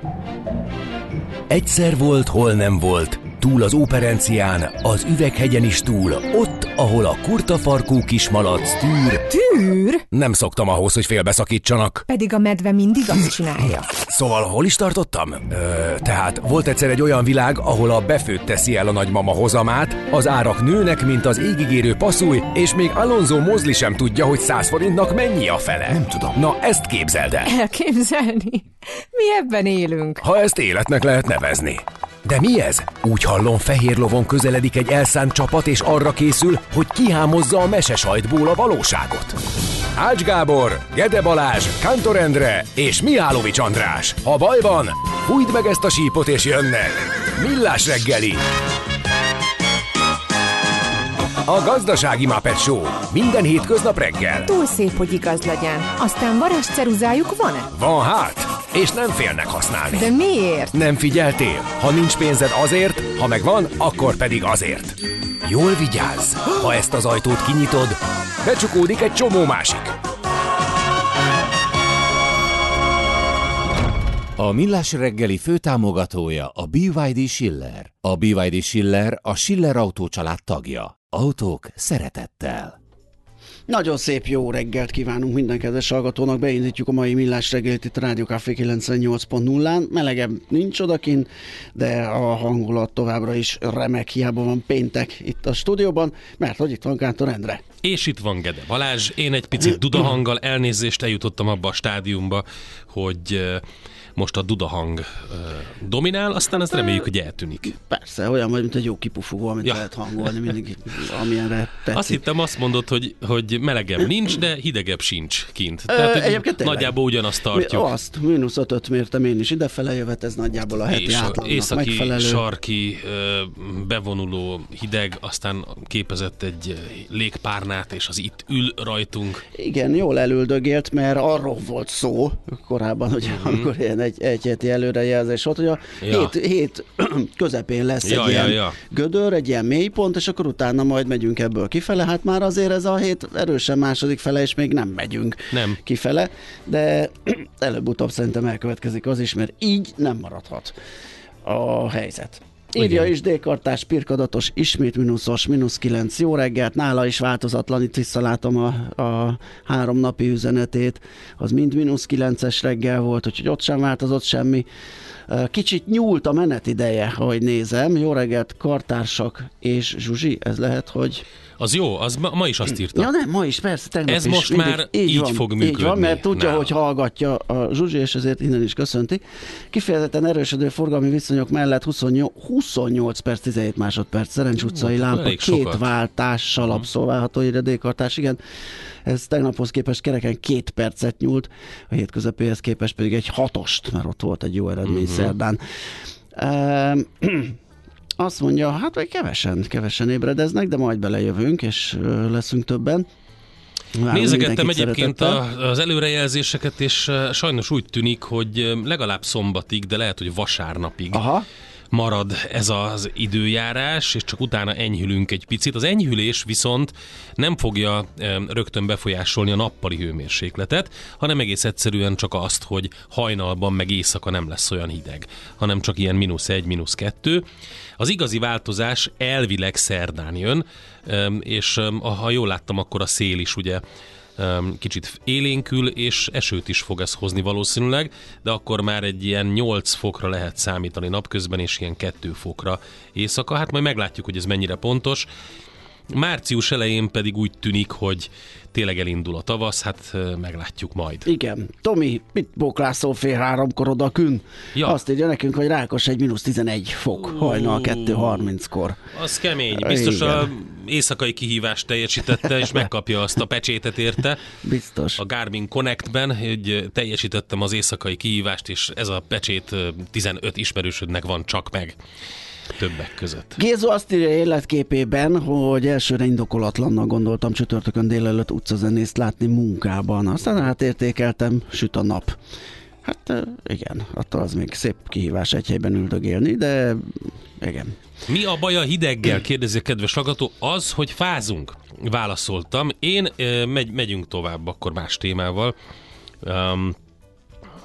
Egyszer volt, hol nem volt, túl az Óperencián, az Üveghegyen is túl, ott, ahol a kurtafarkú kismalac tűr. Tűr? Nem szoktam ahhoz, hogy félbeszakítsanak. Pedig a medve mindig azt csinálja. Szóval hol is tartottam? Tehát volt egyszer egy olyan világ, ahol a befőtt teszi el a nagymama hozamát, az árak nőnek, mint az égigérő passzúj, és még Alonso Mosley sem tudja, hogy 100 forintnak mennyi a fele. Nem tudom. Na, ezt képzeld el. Elképzelni? Mi ebben élünk. Ha ezt életnek lehet nevezni. De mi ez? Úgy hallom, fehér lovon közeledik egy elszánt csapat, és arra készül, hogy kihámozza a mesesajtból a valóságot. Ács Gábor, Gede Balázs, Kántor Endre és Mihálovics András. Ha baj van, fújd meg ezt a sípot és jönnek. Millás reggeli. A Gazdasági Muppet Show. Minden hétköznap reggel. Túl szép, hogy igaz legyen. Aztán varázsceruzájuk van-e? Van hát, és nem félnek használni. De miért? Nem figyeltél? Ha nincs pénzed azért, ha megvan, akkor pedig azért. Jól vigyázz! Ha ezt az ajtót kinyitod, becsukódik egy csomó másik. A Millás reggeli főtámogatója a BYD Schiller. A BYD Schiller a Schiller Autó család tagja. Autók szeretettel. Nagyon szép jó reggelt kívánunk minden kedves hallgatónak, beindítjuk a mai Millás reggelit itt a Rádió Café 98.0-án. Melegebb nincs odakin, de a hangulat továbbra is remek, hiába van péntek itt a stúdióban, mert hogy itt van Kántor Endre. És itt van Gede Balázs, én egy picit dudahanggal elnézést, eljutottam abba a stádiumba, hogy most a dudahang dominál, aztán ezt reméljük, hogy eltűnik. Persze, olyan vagy, mint egy jó kipufogó, amit lehet hangolni mindig, amilyenre tetszik. Azt hittem, azt mondod, hogy melegebb nincs, de hidegebb sincs kint. Tehát nagyjából ugyanazt tartjuk. Azt, -5 mértem én is idefele jövet, ez nagyjából a heti átlagnak északi, megfelelő. Sarki, bevonuló hideg, aztán képezett egy légpárnát, és az itt ül rajtunk. Igen, jól elüldögélt, mert arról volt szó korábban, hogy amikor ilyen egy heti előrejelzés volt, hogy a hét közepén lesz egy ilyen gödör, egy ilyen mélypont, és akkor utána majd megyünk ebből kifele. Hát már azért ez a hét erősen második fele, és még nem megyünk kifele, de előbb-utóbb szerintem elkövetkezik az is, mert így nem maradhat a helyzet. Írja is D-kartás, pirkadatos, ismét mínuszos, -9, jó reggelt, nála is változatlan, itt visszalátom a 3 napi üzenetét, az mind -9-es reggel volt, úgyhogy ott sem változott semmi. Kicsit nyúlt a menetideje, ahogy nézem. Jó reggelt, kartársak és Zsuzsi, ez lehet, hogy... Az jó, az ma is azt írta. Ja nem, ma is, persze, tegnap ez is. most már így fog működni. Így van, mert tudja, hogy hallgatja a Zsuzsi, és ezért innen is köszönti. Kifejezetten erősödő forgalmi viszonyok mellett 28 perc, 17 másodperc, Szerencs utcai lámpa, 2 váltással abszolválható, írja D-kartás, igen. Ez tegnaphoz képest kereken 2 percet nyúlt, a hétközepéhez képest pedig egy 6-ost, mert ott volt egy jó eredmény szerdán. Azt mondja, hát vagy kevesen ébredeznek, de majd belejövünk, és leszünk többen. Nézegettem egyébként az előrejelzéseket, és sajnos úgy tűnik, hogy legalább szombatig, de lehet, hogy vasárnapig marad ez az időjárás, és csak utána enyhülünk egy picit. Az enyhülés viszont nem fogja rögtön befolyásolni a nappali hőmérsékletet, hanem egész egyszerűen csak azt, hogy hajnalban meg éjszaka nem lesz olyan hideg, hanem csak ilyen -1, -2. Az igazi változás elvileg szerdán jön, és ha jól láttam, akkor a szél is ugye kicsit élénkül, és esőt is fog ez hozni valószínűleg, de akkor már egy ilyen 8 fokra lehet számítani napközben, és ilyen 2 fokra éjszaka. Hát majd meglátjuk, hogy ez mennyire pontos. Március elején pedig úgy tűnik, hogy tényleg elindul a tavasz, hát meglátjuk majd. Igen. Tomi, mit bóklászol fél 3-kor odakün? Ja. Azt írja nekünk, hogy Rákos egy -11 fok, hajnal 2:30-kor. Az kemény. Biztos a éjszakai kihívást teljesítette, és megkapja azt a pecsétet érte. Biztos. A Garmin Connect-ben, hogy teljesítettem az éjszakai kihívást, és ez a pecsét 15 ismerősödnek van csak meg. Többek között. Gézo azt írja életképében, hogy elsőre indokolatlannak gondoltam csütörtökön délelőtt utcazenészt látni munkában. Aztán átértékeltem, süt a nap. Hát igen, attól az még szép kihívás egy helyben üldögélni, de igen. Mi a baj a hideggel, kérdezi a kedves hallgató? Az, hogy fázunk. Válaszoltam. Én megyünk tovább akkor más témával.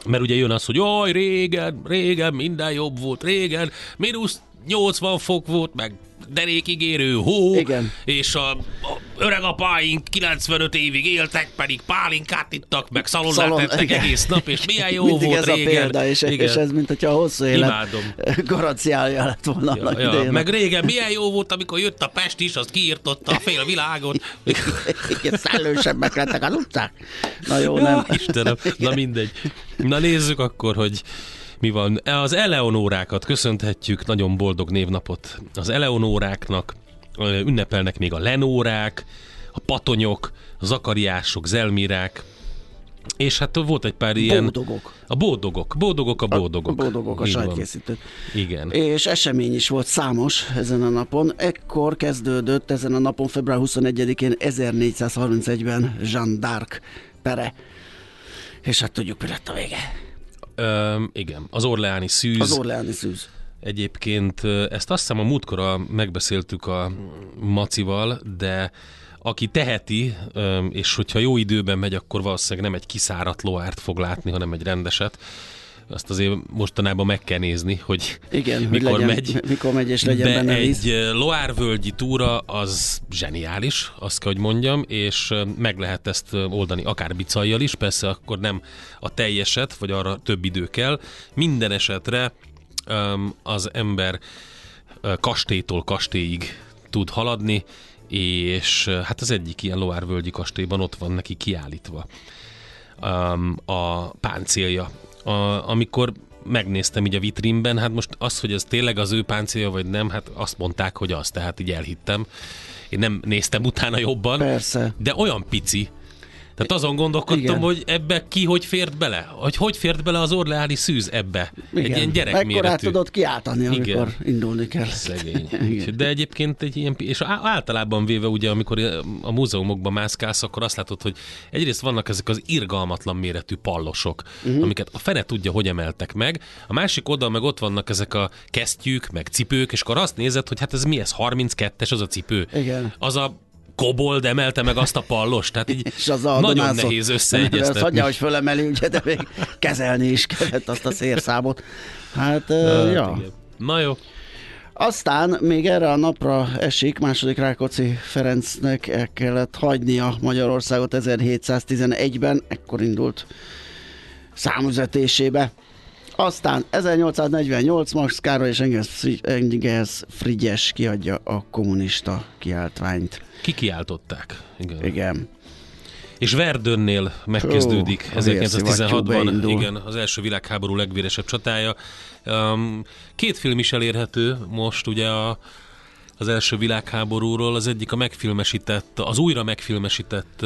Mert ugye jön az, hogy jaj, régen minden jobb volt, régen mínusz 80 fok volt, meg derékig érő hó, igen. És a öregapáink 95 évig éltek, pedig pálinkát ittak, meg szalonnát tettek egész nap, és milyen jó mindig volt ez régen. A példa, és ez mint hogyha a hosszú élet garanciája lett volna. Meg régen milyen jó volt, amikor jött a Pest is, azt kiirtotta a fél világot. Igen, szellősebbek lettek az utcák. Na jó, nem. Istenem, na mindegy. Na nézzük akkor, hogy mi van. Az eleonórákat köszönhetjük, nagyon boldog névnapot. Az eleonóráknak ünnepelnek még a lenórák, a patonyok, a zakariások, zelmirák, és hát volt egy pár ilyen... Boldogok. A boldogok. A boldogok, a sajtkészítők. Igen. És esemény is volt számos ezen a napon. Ekkor kezdődött ezen a napon, február 21-én 1431-ben Jeanne d'Arc pere. És hát tudjuk, mi lett a vége. Igen, az orleáni szűz. Az orleáni szűz. Egyébként ezt azt hiszem a múltkor megbeszéltük a Macival, de aki teheti, és hogyha jó időben megy, akkor valószínűleg nem egy kiszáradt loárt fog látni, hanem egy rendeset. Azt azért mostanában meg kell nézni, hogy igen, mikor megy, és legyen benne víz. Egy loárvölgyi túra az zseniális, azt kell, hogy mondjam, és meg lehet ezt oldani akár bicajjal is, persze akkor nem a teljeset, vagy arra több idő kell. Minden esetre az ember kastélytól kastélyig tud haladni, és hát az egyik ilyen loárvölgyi kastélyban ott van neki kiállítva a páncélja. Amikor megnéztem így a vitrínben, hát most az, hogy ez tényleg az ő páncélja, vagy nem, hát azt mondták, hogy az, tehát így elhittem. Én nem néztem utána jobban, persze. De olyan pici. Tehát azon gondolkodtam, igen, hogy ebbe ki hogy fért bele? Hogy fért bele az orleáni szűz ebbe? Igen. Egy ilyen gyerekméretű. Mekkorát tudod kiáltani, amikor igen, indulni kell. Szegény. De egyébként egy ilyen, és általában véve ugye, amikor a múzeumokban mászkálsz, akkor azt látod, hogy egyrészt vannak ezek az irgalmatlan méretű pallosok, amiket a fene tudja, hogy emeltek meg. A másik oldal meg ott vannak ezek a kesztyűk, meg cipők, és akkor azt nézed, hogy hát ez mi ez? 32-es az a cipő? Igen. Az a kobold emelte meg azt a pallost, tehát így és az nagyon nehéz összeegyeztetni. Azt hagyja, hogy fölemeli, ugye, de még kezelni is kellett azt a szérszámot. Hát, ja. Igen. Na jó. Aztán még erre a napra esik, második Rákóczi Ferencnek el kellett hagynia Magyarországot 1711-ben, ekkor indult számüzetésébe. Aztán 1848 Max Károly és Engels Frigyes kiadja a kommunista kiáltványt. Kikiáltották. Igen. És Verdönnél megkezdődik 1916-ban, igen, az első világháború legvéresebb csatája. Két film is elérhető most ugye az első világháborúról. Az egyik az újra megfilmesített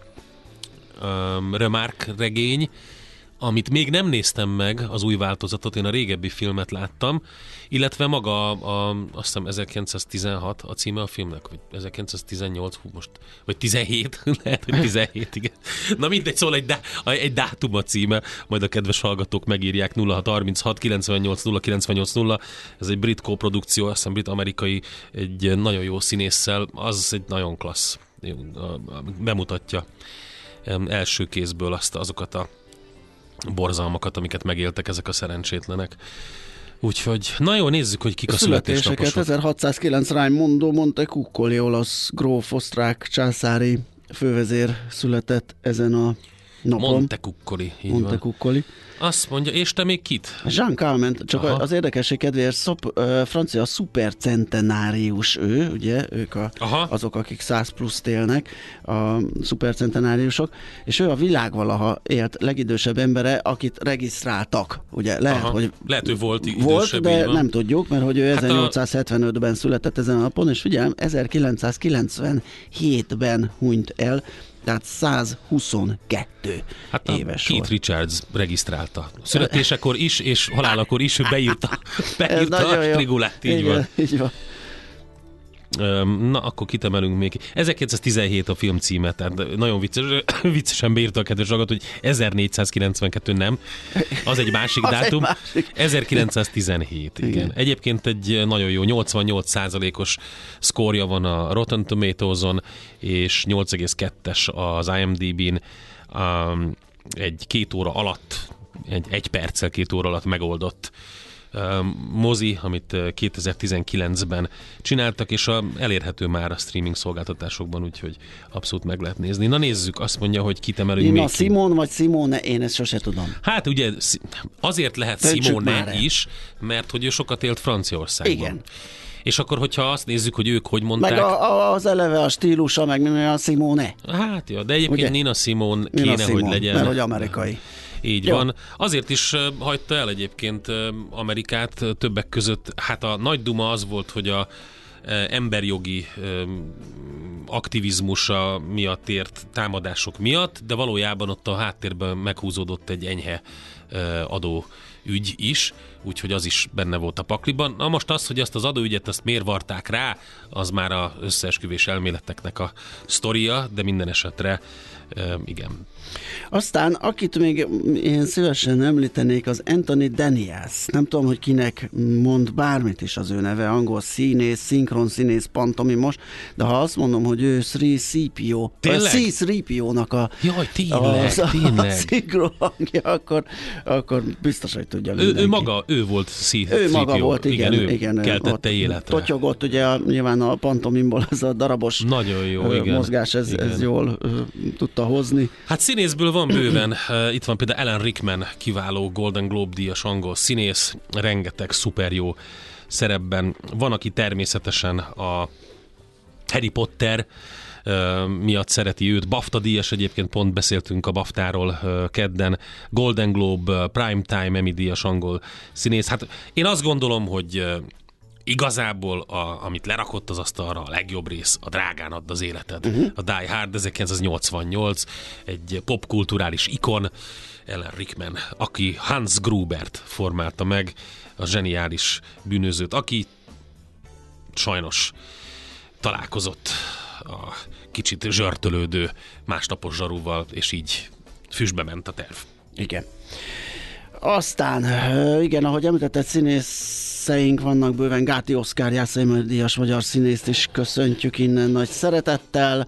Remarque regény, amit még nem néztem meg, az új változatot, én a régebbi filmet láttam, illetve maga azt hiszem 1916 a címe a filmnek, vagy 1918, most, vagy 17, lehet, hogy 17, igen. Na mindegy, szóval egy dátum a címe, majd a kedves hallgatók megírják 0636 98 098 0, ez egy brit koprodukció, azt hiszem brit-amerikai, egy nagyon jó színésszel, az egy nagyon klassz, bemutatja első kézből azokat a borzalmakat, amiket megéltek ezek a szerencsétlenek. Úgyhogy, na jó, nézzük, hogy kik a születésnaposok. 1609 Raimondo Montecuccoli, olasz gróf, osztrák császári fővezér született ezen a napon. Montecuccoli. Azt mondja, és te még kit? Jean Calment, csak az érdekesség kedvéért francia szupercentenárius ő, ugye, ők azok, akik 100 pluszt élnek, a szupercentenáriusok, és ő a világ valaha élt legidősebb embere, akit regisztráltak. Ugye lehet, hogy volt idősebb, de nem tudjuk, mert hogy ő 1875-ben született ezen a napon, és figyelem, 1997-ben hunyt el, tehát 122 éves Keith Richards regisztrálta. Születésekor is, és halálakor is beírta a strigulát. Így van. Na, akkor kitemelünk még. 1917 a film címe, tehát nagyon viccesen beírta a kedves ragat, hogy 1492 nem. Az egy másik dátum. 1917, igen. Egyébként egy nagyon jó 88%-os szkórja van a Rotten Tomatoes-on, és 8,2-es az IMDb-n. Egy 2 óra alatt egy perccel, 2 óra alatt megoldott mozi, amit 2019-ben csináltak, és elérhető már a streaming szolgáltatásokban, úgyhogy abszolút meg lehet nézni. Na nézzük, azt mondja, hogy kit emelünk még. Nina Simone vagy Simone, én ezt sose tudom. Hát ugye azért lehet Simone is, mert hogy ő sokat élt Franciaországban. Igen. És akkor, hogyha azt nézzük, hogy ők hogy mondták... Meg az eleve a stílusa, meg a Simone. Hát jó, de egyébként ugye? Nina Simone kéne, Nina Simone, hogy legyen. mert hogy amerikai. Így jó. Van. Azért is hagyta el egyébként Amerikát többek között. Hát a nagy duma az volt, hogy a emberjogi aktivizmusa miatt ért támadások miatt, de valójában ott a háttérben meghúzódott egy enyhe adó ügy is, úgyhogy az is benne volt a pakliban. Na most az, hogy azt az adóügyet, azt miért varták rá, az már az összeesküvés elméleteknek a sztoria, de minden esetre igen. Aztán, akit még én szívesen említenék, az Anthony Daniels. Nem tudom, hogy kinek mond bármit is az ő neve, angol színész, szinkron színész, pantomimos, de ha azt mondom, hogy ő C-3PO-nak a szinkron hangja, akkor biztos, hogy tudja mindenki. Ő volt C-3PO. Ő maga volt, igen. Keltette életre. Totyogott, ugye nyilván a pantomimból ez a darabos nagyon jó, mozgás, ez jól tudta hozni. Hát színészből van bőven. Itt van például Alan Rickman, kiváló Golden Globe díjas angol színész, rengeteg szuper jó szerepben. Van, aki természetesen a Harry Potter miatt szereti őt. BAFTA díjas, egyébként pont beszéltünk a BAFTA-ról kedden. Golden Globe, Primetime Emmy díjas angol színész. Hát én azt gondolom, hogy igazából, amit lerakott az asztalra, a legjobb rész, a Drágán add az életed. A Die Hard 1988, egy popkulturális ikon, Alan Rickman, aki Hans Grubert formálta meg, a zseniális bűnözőt, aki sajnos találkozott a kicsit zsörtölődő másnapos zsarúval, és így füstbe ment a terv. Igen. Aztán, igen, ahogy említett, színészeink vannak bőven, Gáti Oszkár Jászai-díjas magyar színészt is köszöntjük innen nagy szeretettel.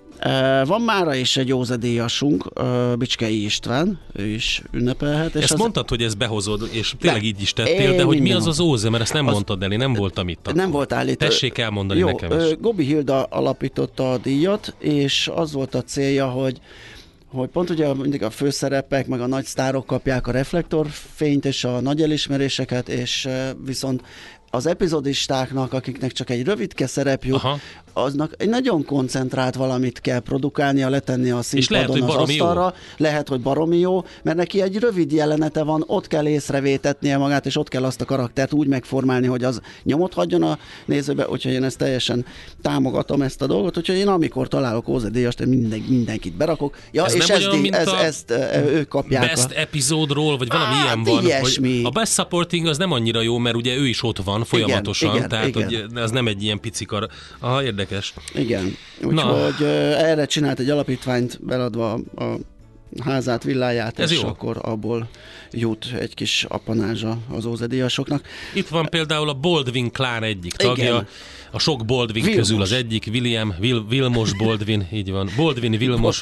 Van mára is egy József-díjasunk, Bicskei István, ő is ünnepelhet. És ezt mondtad, hogy ezt behozod, és tényleg így is tettél, de hogy mi az Óze, mert ezt nem mondtad el, én nem voltam itt. Nem volt állítva. Tessék elmondani nekem is. Gobi Hilda alapította a díjat, és az volt a célja, hogy pont ugye mindig a főszerepek, meg a nagy sztárok kapják a reflektorfényt és a nagy elismeréseket, és viszont az epizodistáknak, akiknek csak egy rövidke szerep jut, aznak egy nagyon koncentrált valamit kell produkálnia, letenni a színpadon az asztalra. Lehet, hogy baromi jó, mert neki egy rövid jelenete van, ott kell észrevétetnie magát, és ott kell azt a karaktert úgy megformálni, hogy az nyomot hagyjon a nézőbe, úgyhogy én ezt teljesen támogatom ezt a dolgot, úgyhogy én amikor találok Ózsef-díjast, mindenkit berakok. Ja, ez és ezt ők kapják. Best epizódról, vagy valami ilyen van. Hogy a Best Supporting az nem annyira jó, mert ugye ő is ott van folyamatosan, igen, tehát igen. Hogy ez nem egy ilyen picikar. Aha, érdekes. Igen, úgyhogy erre csinált egy alapítványt, beladva a házát, villáját, ez és jó. Akkor abból jut egy kis apanázsa az Ózsef-díjasoknak. Itt van például a Baldwin klán egyik tagja, igen. A sok Baldwin Vilmos. Közül az egyik, Vilmos Baldwin, így van. Baldwin Vilmos.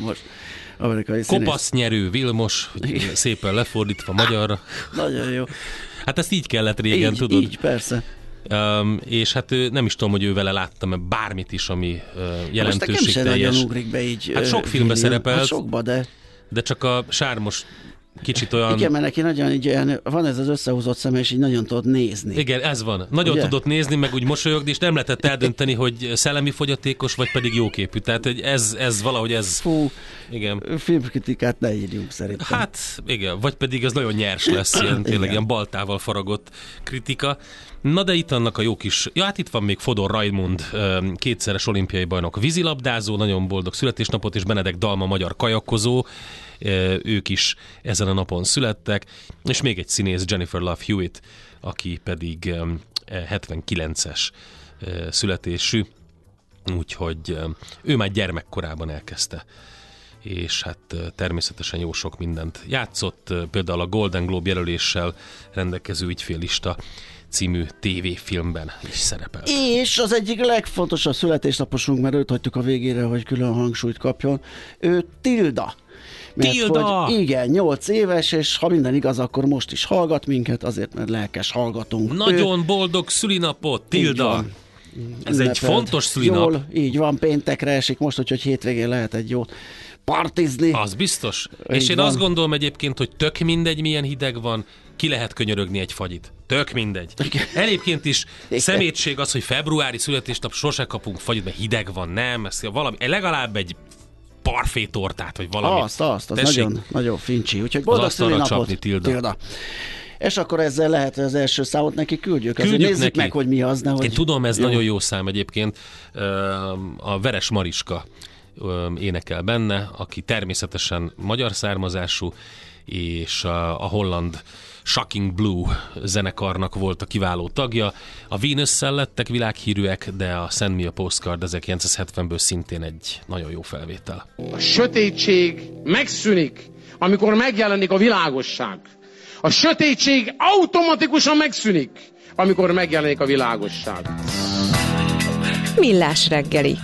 Amerikai színész. Kopasznyerő Vilmos, szépen lefordítva magyarra. Nagyon jó. Hát ezt így kellett régen, tudod? Így, persze. És hát nem is tudom, hogy ő vele láttam-e bármit is, ami jelentőségteljes. Most nekem sem ugrik be így. Hát sok filmbe szerepelt. Hát sokba, de csak a sármos kicsit olyan... Igen, mert neki nagyon így van ez az összehúzott szeme, és így nagyon tudod nézni. Igen, ez van. Nagyon ugye? Tudott nézni, meg úgy mosolyogni, és nem lehetett eldönteni, hogy szellemi fogyatékos, vagy pedig jóképű. Tehát ez valahogy ez... Fú, igen. Filmkritikát ne írjunk szerintem. Hát igen, vagy pedig ez nagyon nyers lesz, ilyen, tényleg ilyen baltával faragott kritika. Na de itt annak a jó kis... Ja, hát itt van még Fodor Raimund, kétszeres olimpiai bajnok, vízilabdázó, nagyon boldog születésnapot, és Benedek Dalma, magyar kajakkozó, ők is ezen a napon születtek, és még egy színész, Jennifer Love Hewitt, aki pedig 79-es születésű, úgyhogy ő már gyermekkorában elkezdte, és hát természetesen jó sok mindent játszott, például a Golden Globe jelöléssel rendelkező Ügyféllista című tévéfilmben is szerepelt. És az egyik legfontosabb születésnaposunk, mert őt hagytuk a végére, hogy külön hangsúlyt kapjon, ő Tilda. Tilda! Hogy igen, 8 éves, és ha minden igaz, akkor most is hallgat minket, azért, mert lelkes hallgatunk. Nagyon boldog szülinapot, Tilda! Ez egy fontos szülinap. Jól, így van, péntekre esik most, hogy hétvégén lehet egy jót partizni. Az biztos. És én azt gondolom egyébként, hogy tök mindegy, milyen hideg van, ki lehet könyörögni egy fagyit. Tök mindegy. Egyébként is szemétség az, hogy februári születésnap sose kapunk fagyit, mert hideg van, nem? Ez valami, legalább egy parfétortát, vagy valami. Az nagyon, nagyon fincsi. Úgyhogy boldog szülinapot, Tilda. És akkor ezzel lehet az első számot neki küldjük nézzük neki. Meg, hogy mi az. Nehogy... Én tudom, ez nagyon jó szám egyébként. A Veres Mariska énekel benne, aki természetesen magyar származású, és a holland Shocking Blue zenekarnak volt a kiváló tagja. A Venus-szel lettek világhírűek, de a Send Me a Postcard 1970-ből szintén egy nagyon jó felvétel. A sötétség megszűnik, amikor megjelenik a világosság. A sötétség automatikusan megszűnik, amikor megjelenik a világosság. Millás reggeli.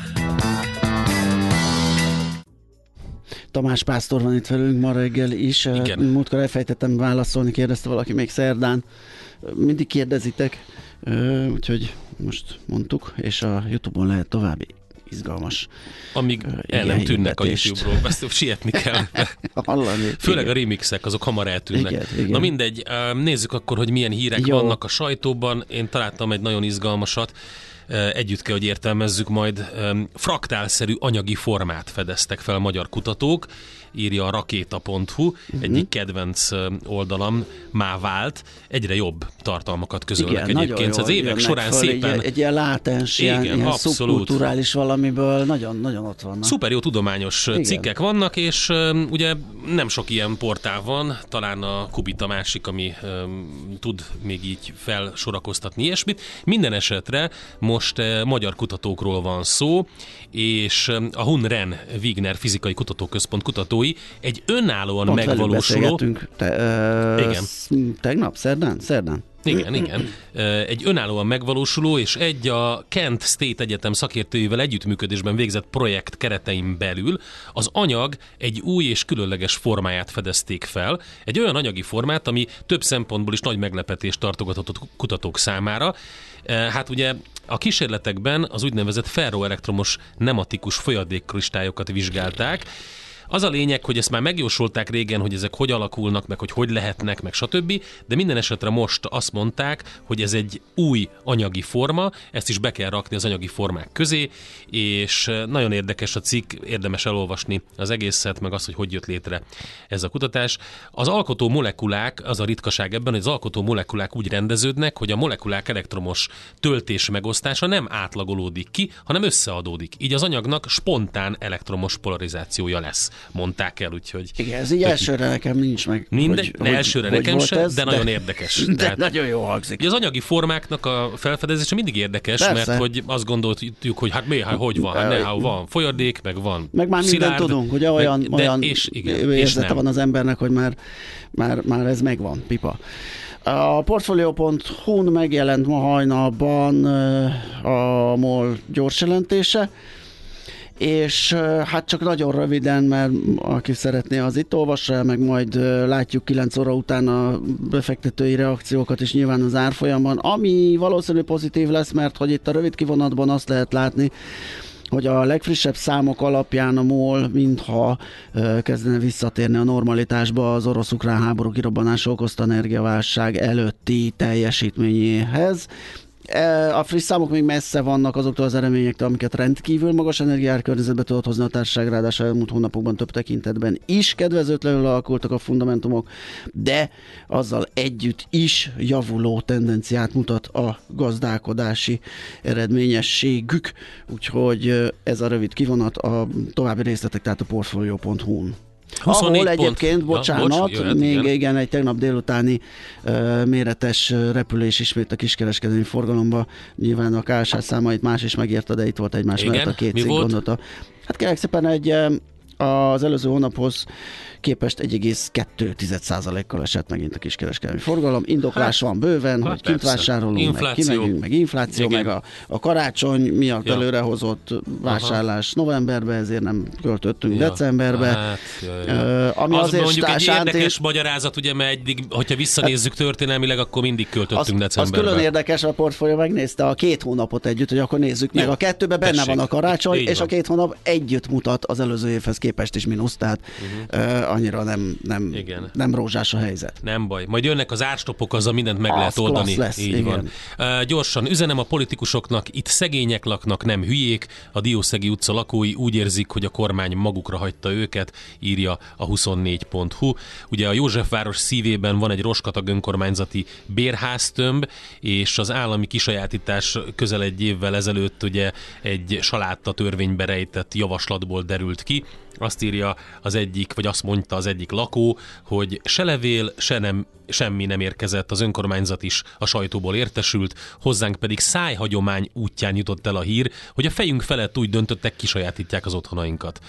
Tamás Pásztor van itt velünk ma reggel is. Igen. Múltkor elfejtettem válaszolni, kérdezte valaki még szerdán. Mindig kérdezitek, úgyhogy most mondtuk, és a YouTube-on lehet további izgalmas. Amíg el nem tűnnek a YouTube-ról, ezt sietni kell. Főleg a remixek, azok hamar eltűnnek. Igen. Na mindegy, nézzük akkor, hogy milyen hírek vannak a sajtóban. Én találtam egy nagyon izgalmasat. Együtt kell, hogy értelmezzük majd. Fraktálszerű anyagi formát fedeztek fel magyar kutatók, írja a rakéta.hu, egyik kedvenc oldalam már vált, egyre jobb tartalmakat közölnek egyébként. Az évek során szépen... Egy ilyen látens, ilyen szubkulturális valamiből nagyon ott vannak. Szuper jó tudományos cikkek vannak, és ugye nem sok ilyen portál van, talán a Kubita másik, ami tud még így felsorakoztatni ilyesmit. Minden esetre most magyar kutatókról van szó, és a Hun-Ren Wigner Fizikai Kutatóközpont kutatói egy önállóan pont megvalósuló... Igen. Tegnap? Szerdán? Igen. Egy önállóan megvalósuló és egy a Kent State Egyetem szakértőivel együttműködésben végzett projekt keretein belül az anyag egy új és különleges formáját fedezték fel. Egy olyan anyagi formát, ami több szempontból is nagy meglepetést tartogatott kutatók számára. Hát ugye a kísérletekben az úgynevezett ferroelektromos nematikus folyadékkristályokat vizsgálták. Az a lényeg, hogy ezt már megjósolták régen, hogy ezek hogy alakulnak, meg hogy lehetnek, meg stb., de minden esetre most azt mondták, hogy ez egy új anyagi forma, ezt is be kell rakni az anyagi formák közé, és nagyon érdekes a cikk, érdemes elolvasni az egészet, meg az, hogy jött létre ez a kutatás. Az alkotó molekulák, az a ritkaság ebben, hogy az alkotó molekulák úgy rendeződnek, hogy a molekulák elektromos töltés megosztása nem átlagolódik ki, hanem összeadódik. Így az anyagnak spontán elektromos polarizációja lesz, mondták el, úgyhogy... Igen, ez így elsőre nekem nincs meg. Mindegy, elsőre nekem sem, de nagyon érdekes. De nagyon jó hangzik. Az anyagi formáknak a felfedezése mindig érdekes, persze, mert hogy azt gondoljuk, hogy hogy van, néha van folyadék, meg van meg már szilárd, mindent tudunk, hogy olyan érzete van az embernek, hogy már ez megvan, pipa. A Portfolio.hu-n megjelent ma hajnalban a MOL gyors jelentése, és hát csak nagyon röviden, mert aki szeretné, az itt olvassa el, meg majd látjuk 9 óra után a befektetői reakciókat is nyilván az árfolyamban, ami valószínű pozitív lesz, mert hogy itt a rövid kivonatban azt lehet látni, hogy a legfrissebb számok alapján a MOL mintha kezdene visszatérni a normalitásba az orosz-ukrán háború kirobbanása okozta energiaválság előtti teljesítményéhez. A friss számok még messze vannak azoktól az eredményektől, amiket rendkívül magas energiárkörnyezetbe tudott hozni a társaság, ráadásul elmúlt hónapokban több tekintetben is kedvezőtlenül alakultak a fundamentumok, de azzal együtt is javuló tendenciát mutat a gazdálkodási eredményességük, úgyhogy ez a rövid kivonat, a további részletek tehát a Portfolio.hu-n. Ahol egyébként, igen, egy tegnap délutáni méretes repülés ismét a kiskereskedelmi forgalomba. Nyilván a KSH számait más is megírta, de itt volt egymás mellett a két cég gondolta. Hát kérlek szépen az előző hónaphoz képest 1,2%-kal esett megint a kiskereskedelmi forgalom. Indoklás van bőven, hogy kint vásárolunk, meg kimegyünk, meg infláció, meg a karácsony miatt előrehozott vásárlás novemberbe, ezért nem költöttünk decemberbe. Ami az azért mondjuk egy érdekes magyarázat, ugye, mert eddig, hogyha visszanézzük történelmileg, akkor mindig költöttünk decemberben. Az külön érdekes, a portfólió megnézte a 2 hónapot együtt, hogy akkor nézzük meg. A 2-ben benne van a karácsony, és a 2 hónap együtt mutat az előző évhez képest is mínusz, tehát annyira nem rózsás a helyzet. Nem baj. Majd jönnek az árstopok, azzal mindent meg lehet oldani. Lesz, így van. Gyorsan üzenem a politikusoknak, itt szegények laknak, nem hülyék. A Diószegi utca lakói úgy érzik, hogy a kormány magukra hagyta őket, írja a 24.hu. Ugye a Józsefváros szívében van egy Roskatag önkormányzati bérháztömb, és az állami kisajátítás közel egy évvel ezelőtt ugye egy salátta törvénybe rejtett javaslatból derült ki. Azt írja az egyik, vagy azt mondta az egyik lakó, hogy se levél, semmi nem érkezett, az önkormányzat is a sajtóból értesült, hozzánk pedig szájhagyomány útján jutott el a hír, hogy a fejünk felett úgy döntöttek, kisajátítják az otthonainkat.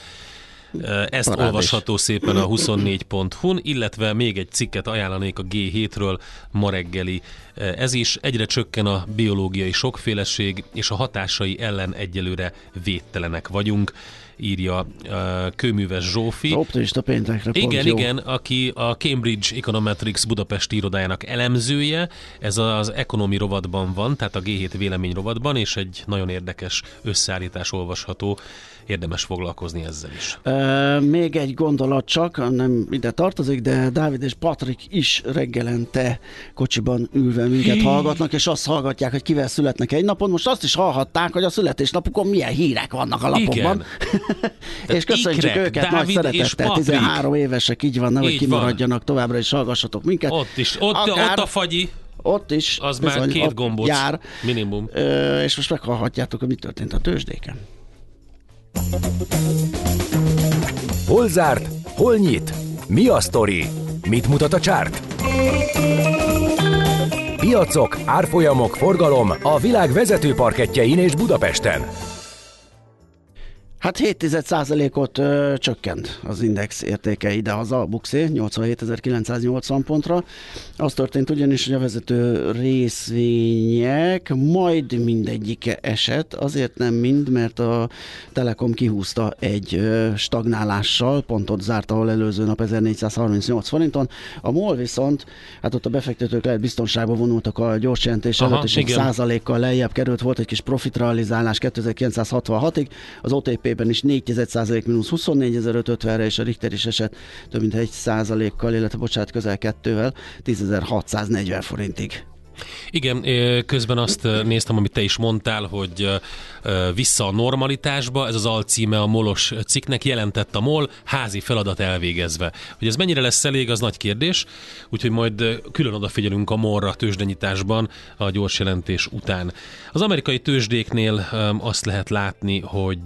Ezt olvasható szépen a 24.hu-n, illetve még egy cikket ajánlanék a G7-ről, ma reggeli. Ez is: egyre csökken a biológiai sokféleség, és a hatásai ellen egyelőre védtelenek vagyunk, írja Kőműves Zsófi. Optimista péntekre pont jó. Igen, aki a Cambridge Econometrics budapesti irodájának elemzője, ez az Economy rovatban van, tehát a G7 vélemény rovatban, és egy nagyon érdekes összeállítás olvasható. Érdemes foglalkozni ezzel is. Még egy gondolat csak, nem ide tartozik, de Dávid és Patrik is reggelente kocsiban ülve minket hallgatnak, és azt hallgatják, hogy kivel születnek egy napon. Most azt is hallhatták, hogy a születésnapukon milyen hírek vannak a lapokban. És köszönjük őket Dávid nagy szeretettel. 13 évesek, így van, hogy kimaradjanak továbbra, is hallgassatok minket. Ott is, ott a fagyi. Ott is. Az bizony, már 2 gombóc jár. Minimum. És most meghallhatjátok, hogy mi történt a tőzsdéken. Hol zárt? Hol nyit? Mi a sztori? Mit mutat a csárt? Piacok, árfolyamok, forgalom a világ vezető parkettjein és Budapesten. Hát 0,7%-ot csökkent az index értéke idehaza, a Buxé 87.980 pontra. Az történt ugyanis, hogy a vezető részvények majd mindegyike esett, azért nem mind, mert a Telekom kihúzta egy stagnálással, pont ott zárt, ahol előző nap 1438 forinton. A MOL viszont, hát ott a befektetők lehet biztonságba vonultak a gyors jelentés előtt, és 1%-kal lejjebb került, volt egy kis profitrealizálás 2966-ig, az OTP ben is 4% mínusz 24.550-re, és a Richter is esett több mint 1%-kal, illetve közel 2-vel, 10.640 forintig. Igen, közben azt néztem, amit te is mondtál, hogy vissza a normalitásba, ez az alcíme a MOL-os cikknek, jelentett a MOL, házi feladat elvégezve. Hogy ez mennyire lesz elég, az nagy kérdés, úgyhogy majd külön odafigyelünk a MOL-ra tőzsdenyításban a gyors jelentés után. Az amerikai tőzsdéknél azt lehet látni,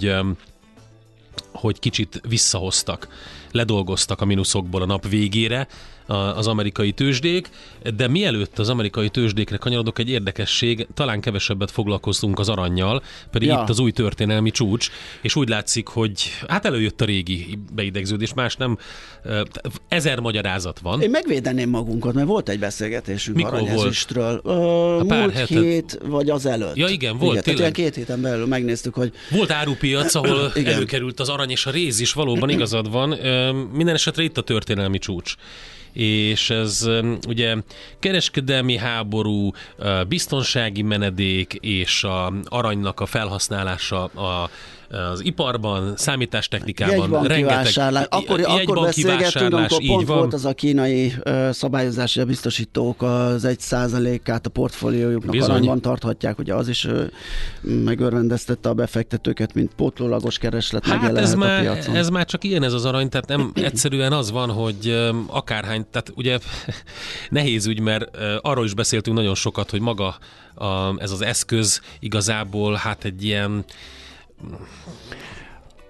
hogy kicsit visszahoztak, ledolgoztak a mínuszokból a nap végére az amerikai tőzsdék, de mielőtt az amerikai tőzsdékre kanyarodok, egy érdekesség, talán kevesebbet foglalkoztunk az arannyal, pedig itt az új történelmi csúcs, és úgy látszik, hogy hát előjött a régi beidegződés, más nem, 1000 magyarázat van. Én megvédeném magunkat, mert volt egy beszélgetésünk aranyezüstről. Múlt hét, vagy az előtt. Ja igen, volt tényleg. Tehát 2 héten belül megnéztük, hogy... Volt árupiac, ahol előkerült az arany és a réz is, valóban igazad van. Minden esetre itt a történelmi csúcs. És ez ugye kereskedelmi háború, biztonsági menedék és az aranynak a felhasználása az iparban, számítástechnikában, rengeteg akkor beszélgettünk, amikor pont volt az a kínai szabályozás, hogy a biztosítók az 1%-át a portfóliójuknak aranyban tarthatják, ugye az is megörvendeztette a befektetőket, mint pótlólagos kereslet megjelenhet a piacon. Ez már csak ilyen ez az arany, tehát nem egyszerűen az van, hogy akárhány, tehát ugye nehéz ügy, mert arról is beszéltünk nagyon sokat, hogy maga ez az eszköz igazából hát egy ilyen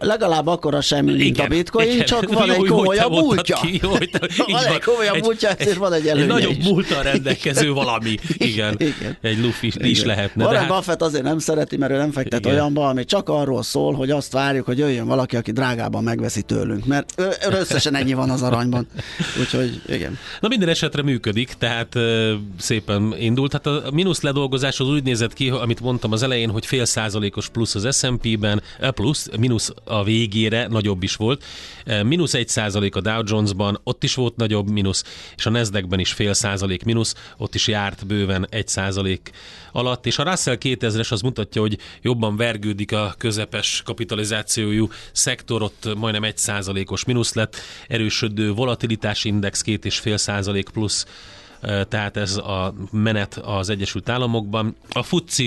legalább akkora semmi, mint a bitcoin, csak van egy komolyabb múltja. Van egy komolyabb múltja, ezért van egy előnye. Egy nagyobb múlttal rendelkező valami. Igen. Egy lufi is lehetne. Warren Buffett azért nem szereti, mert ő nem fektet olyanba, ami csak arról szól, hogy azt várjuk, hogy jöjjön valaki, aki drágában megveszi tőlünk, mert összesen ennyi van az aranyban. Úgyhogy igen. Na minden esetre működik, tehát szépen indult. Hát a mínusz ledolgozás az úgy nézett ki, amit mondtam az elején, hogy 0,5%-os plusz az S&P-ben, plusz, mínusz a végére nagyobb is volt. Mínusz 1% a Dow Jones-ban, ott is volt nagyobb mínusz, és a Nasdaq-ben is 0,5% mínusz, ott is járt bőven 1% alatt, és a Russell 2000-es az mutatja, hogy jobban vergődik a közepes kapitalizációjú szektor, ott majdnem 1%-os mínusz lett, erősödő volatilitási index 2,5% plusz, tehát ez a menet az Egyesült Államokban. A FTSE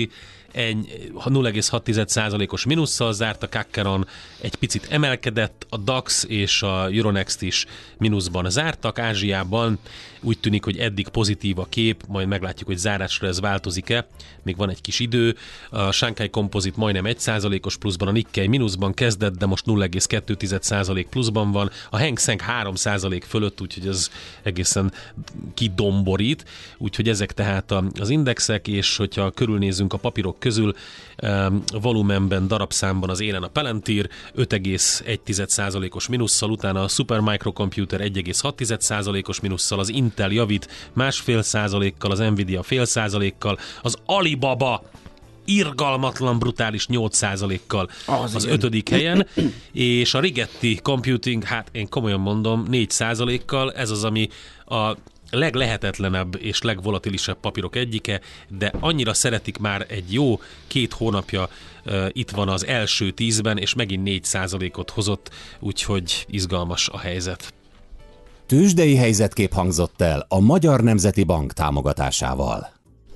0,6%-os mínusszal zárt, a Kakaron egy picit emelkedett, a DAX és a Euronext is mínuszban zártak. Ázsiában úgy tűnik, hogy eddig pozitív a kép, majd meglátjuk, hogy zárásra ez változik-e, még van egy kis idő. A Shanghai Composite majdnem 1%-os pluszban, a Nikkei mínuszban kezdett, de most 0,2% pluszban van, a Hang Seng 3% fölött, úgyhogy ez egészen kidomborít, úgyhogy ezek tehát az indexek, és hogyha körülnézünk a papírok közül, volumenben, darabszámban az élen a Palantir 5,1%-os mínusszal, utána a Supermicro Computer 1,6%-os mínusszal, az Intel javít 1,5%-kal, az Nvidia 0,5%-kal, az Alibaba irgalmatlan, brutális 8%-kal az 5. helyen, és a Rigetti Computing, hát én komolyan mondom, 4%-kal, ez az, ami a leglehetetlenebb és legvolatilisebb papírok egyike, de annyira szeretik már egy jó 2 hónapja, itt van az első 10-ben, és megint 4%-ot hozott, úgyhogy izgalmas a helyzet. Tőzsdei helyzetkép hangzott el a Magyar Nemzeti Bank támogatásával.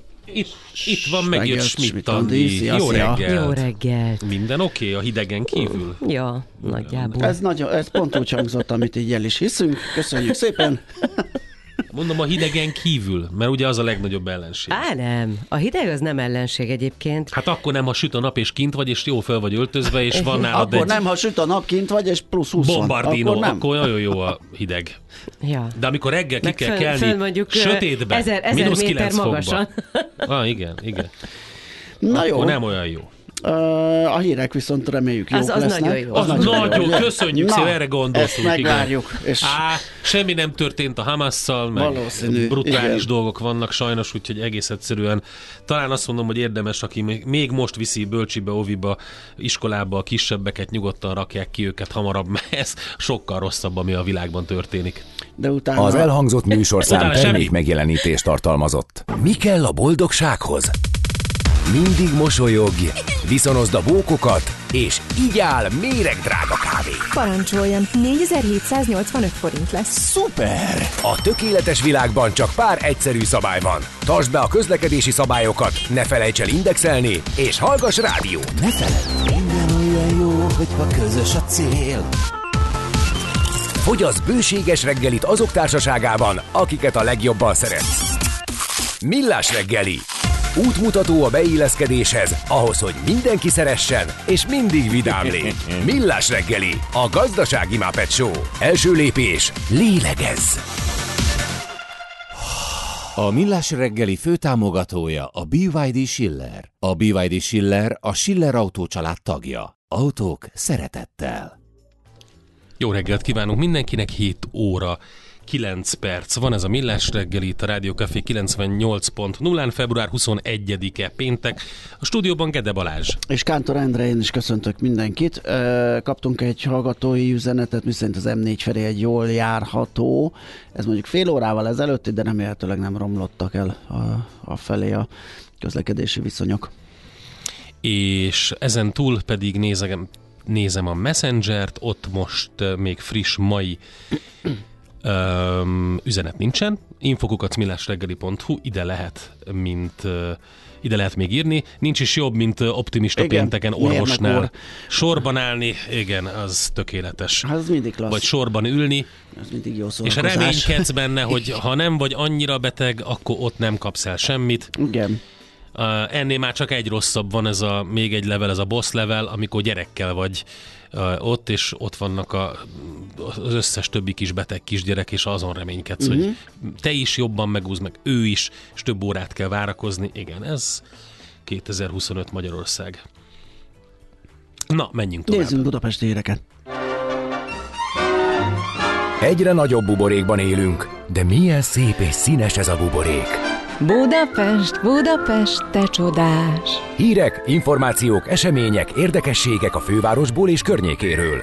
Itt van megint Schmidt Andi. Jó reggelt! Jó reggelt! Minden oké, a hidegen kívül? Ja, nagyjából. Ez pont úgy hangzott, amit így el is hiszünk. Köszönjük szépen! Mondom, a hidegen kívül, mert ugye az a legnagyobb ellenség. Nem. A hideg az nem ellenség egyébként. Hát akkor nem, ha süt a nap és kint vagy, és jó fel vagy öltözve, és van nálad akkor nem, ha süt a nap, kint vagy, és plusz 20 bombardino, akkor nagyon jó a hideg. Ja. De amikor reggel ki kell kelni, sötétbe, 1000 méter magasan. Igen. Na akkor jó. Nem olyan jó. A hírek viszont reméljük jók lesznek. Az nagyon jó. Az nagyon jó, köszönjük szépen, erre gondoltunk. Ezt megvárjuk. És semmi nem történt a Hamasszal, meg brutális dolgok vannak sajnos, úgyhogy egész egyszerűen talán azt mondom, hogy érdemes, aki még most viszi bölcsibe, óviba, iskolába a kisebbeket, nyugodtan rakják ki őket hamarabb, mert ez sokkal rosszabb, ami a világban történik. De utána... Az elhangzott műsorszám termék megjelenítést tartalmazott. Mi kell a boldogsághoz? Mindig mosolyogj, viszonozd a bókokat, és így áll méregdrága kávé. Parancsoljon, 4785 forint lesz. Szuper! A tökéletes világban csak pár egyszerű szabály van. Tartsd be a közlekedési szabályokat, ne felejts el indexelni, és hallgass rádiót. Ne feledd, minden olyan jó, hogyha közös a cél. Fogyasz bőséges reggelit azok társaságában, akiket a legjobban szeretsz. Millás reggeli. Útmutató a beilleszkedéshez, ahhoz, hogy mindenki szeressen, és mindig vidám légy. Millás reggeli, a gazdasági Muppet Show. Első lépés, lélegezz! A Millás reggeli főtámogatója a BYD Schiller. A BYD Schiller a Schiller Autó család tagja. Autók szeretettel. Jó reggelt kívánunk mindenkinek, 7 óra 9 perc. Van ez a Millás reggeli, itt a Rádió Café 98.0-án, február 21-e péntek. A stúdióban Gede Balázs. És Kántor Endre, én is köszöntök mindenkit. Kaptunk egy hallgatói üzenetet, miszerint az M4 felé egy jól járható. Ez mondjuk fél órával ezelőtt, de remélhetőleg nem romlottak el a felé a közlekedési viszonyok. És ezen túl pedig nézem a Messengert, ott most még friss mai üzenet nincsen. info@millásreggeli.hu, ide lehet még írni. Nincs is jobb, mint optimista pénteken orvosnál sorban állni. Igen, az tökéletes. Az mindig klassz. Vagy sorban ülni. Ez mindig jó szórakozás. És reménykedsz benne, hogy ha nem vagy annyira beteg, akkor ott nem kapsz el semmit. Igen. Ennél már csak egy rosszabb van, még egy level, ez a boss level, amikor gyerekkel vagy ott, és ott vannak az összes többi kis beteg kisgyerek, és azon reménykedsz, hogy te is jobban megúsz, meg ő is, és több órát kell várakozni. Igen, ez 2025 Magyarország. Na, menjünk tovább. Nézzünk budapesti híreket. Egyre nagyobb buborékban élünk, de milyen szép és színes ez a buborék. Budapest, Budapest, te csodás! Hírek, információk, események, érdekességek a fővárosból és környékéről.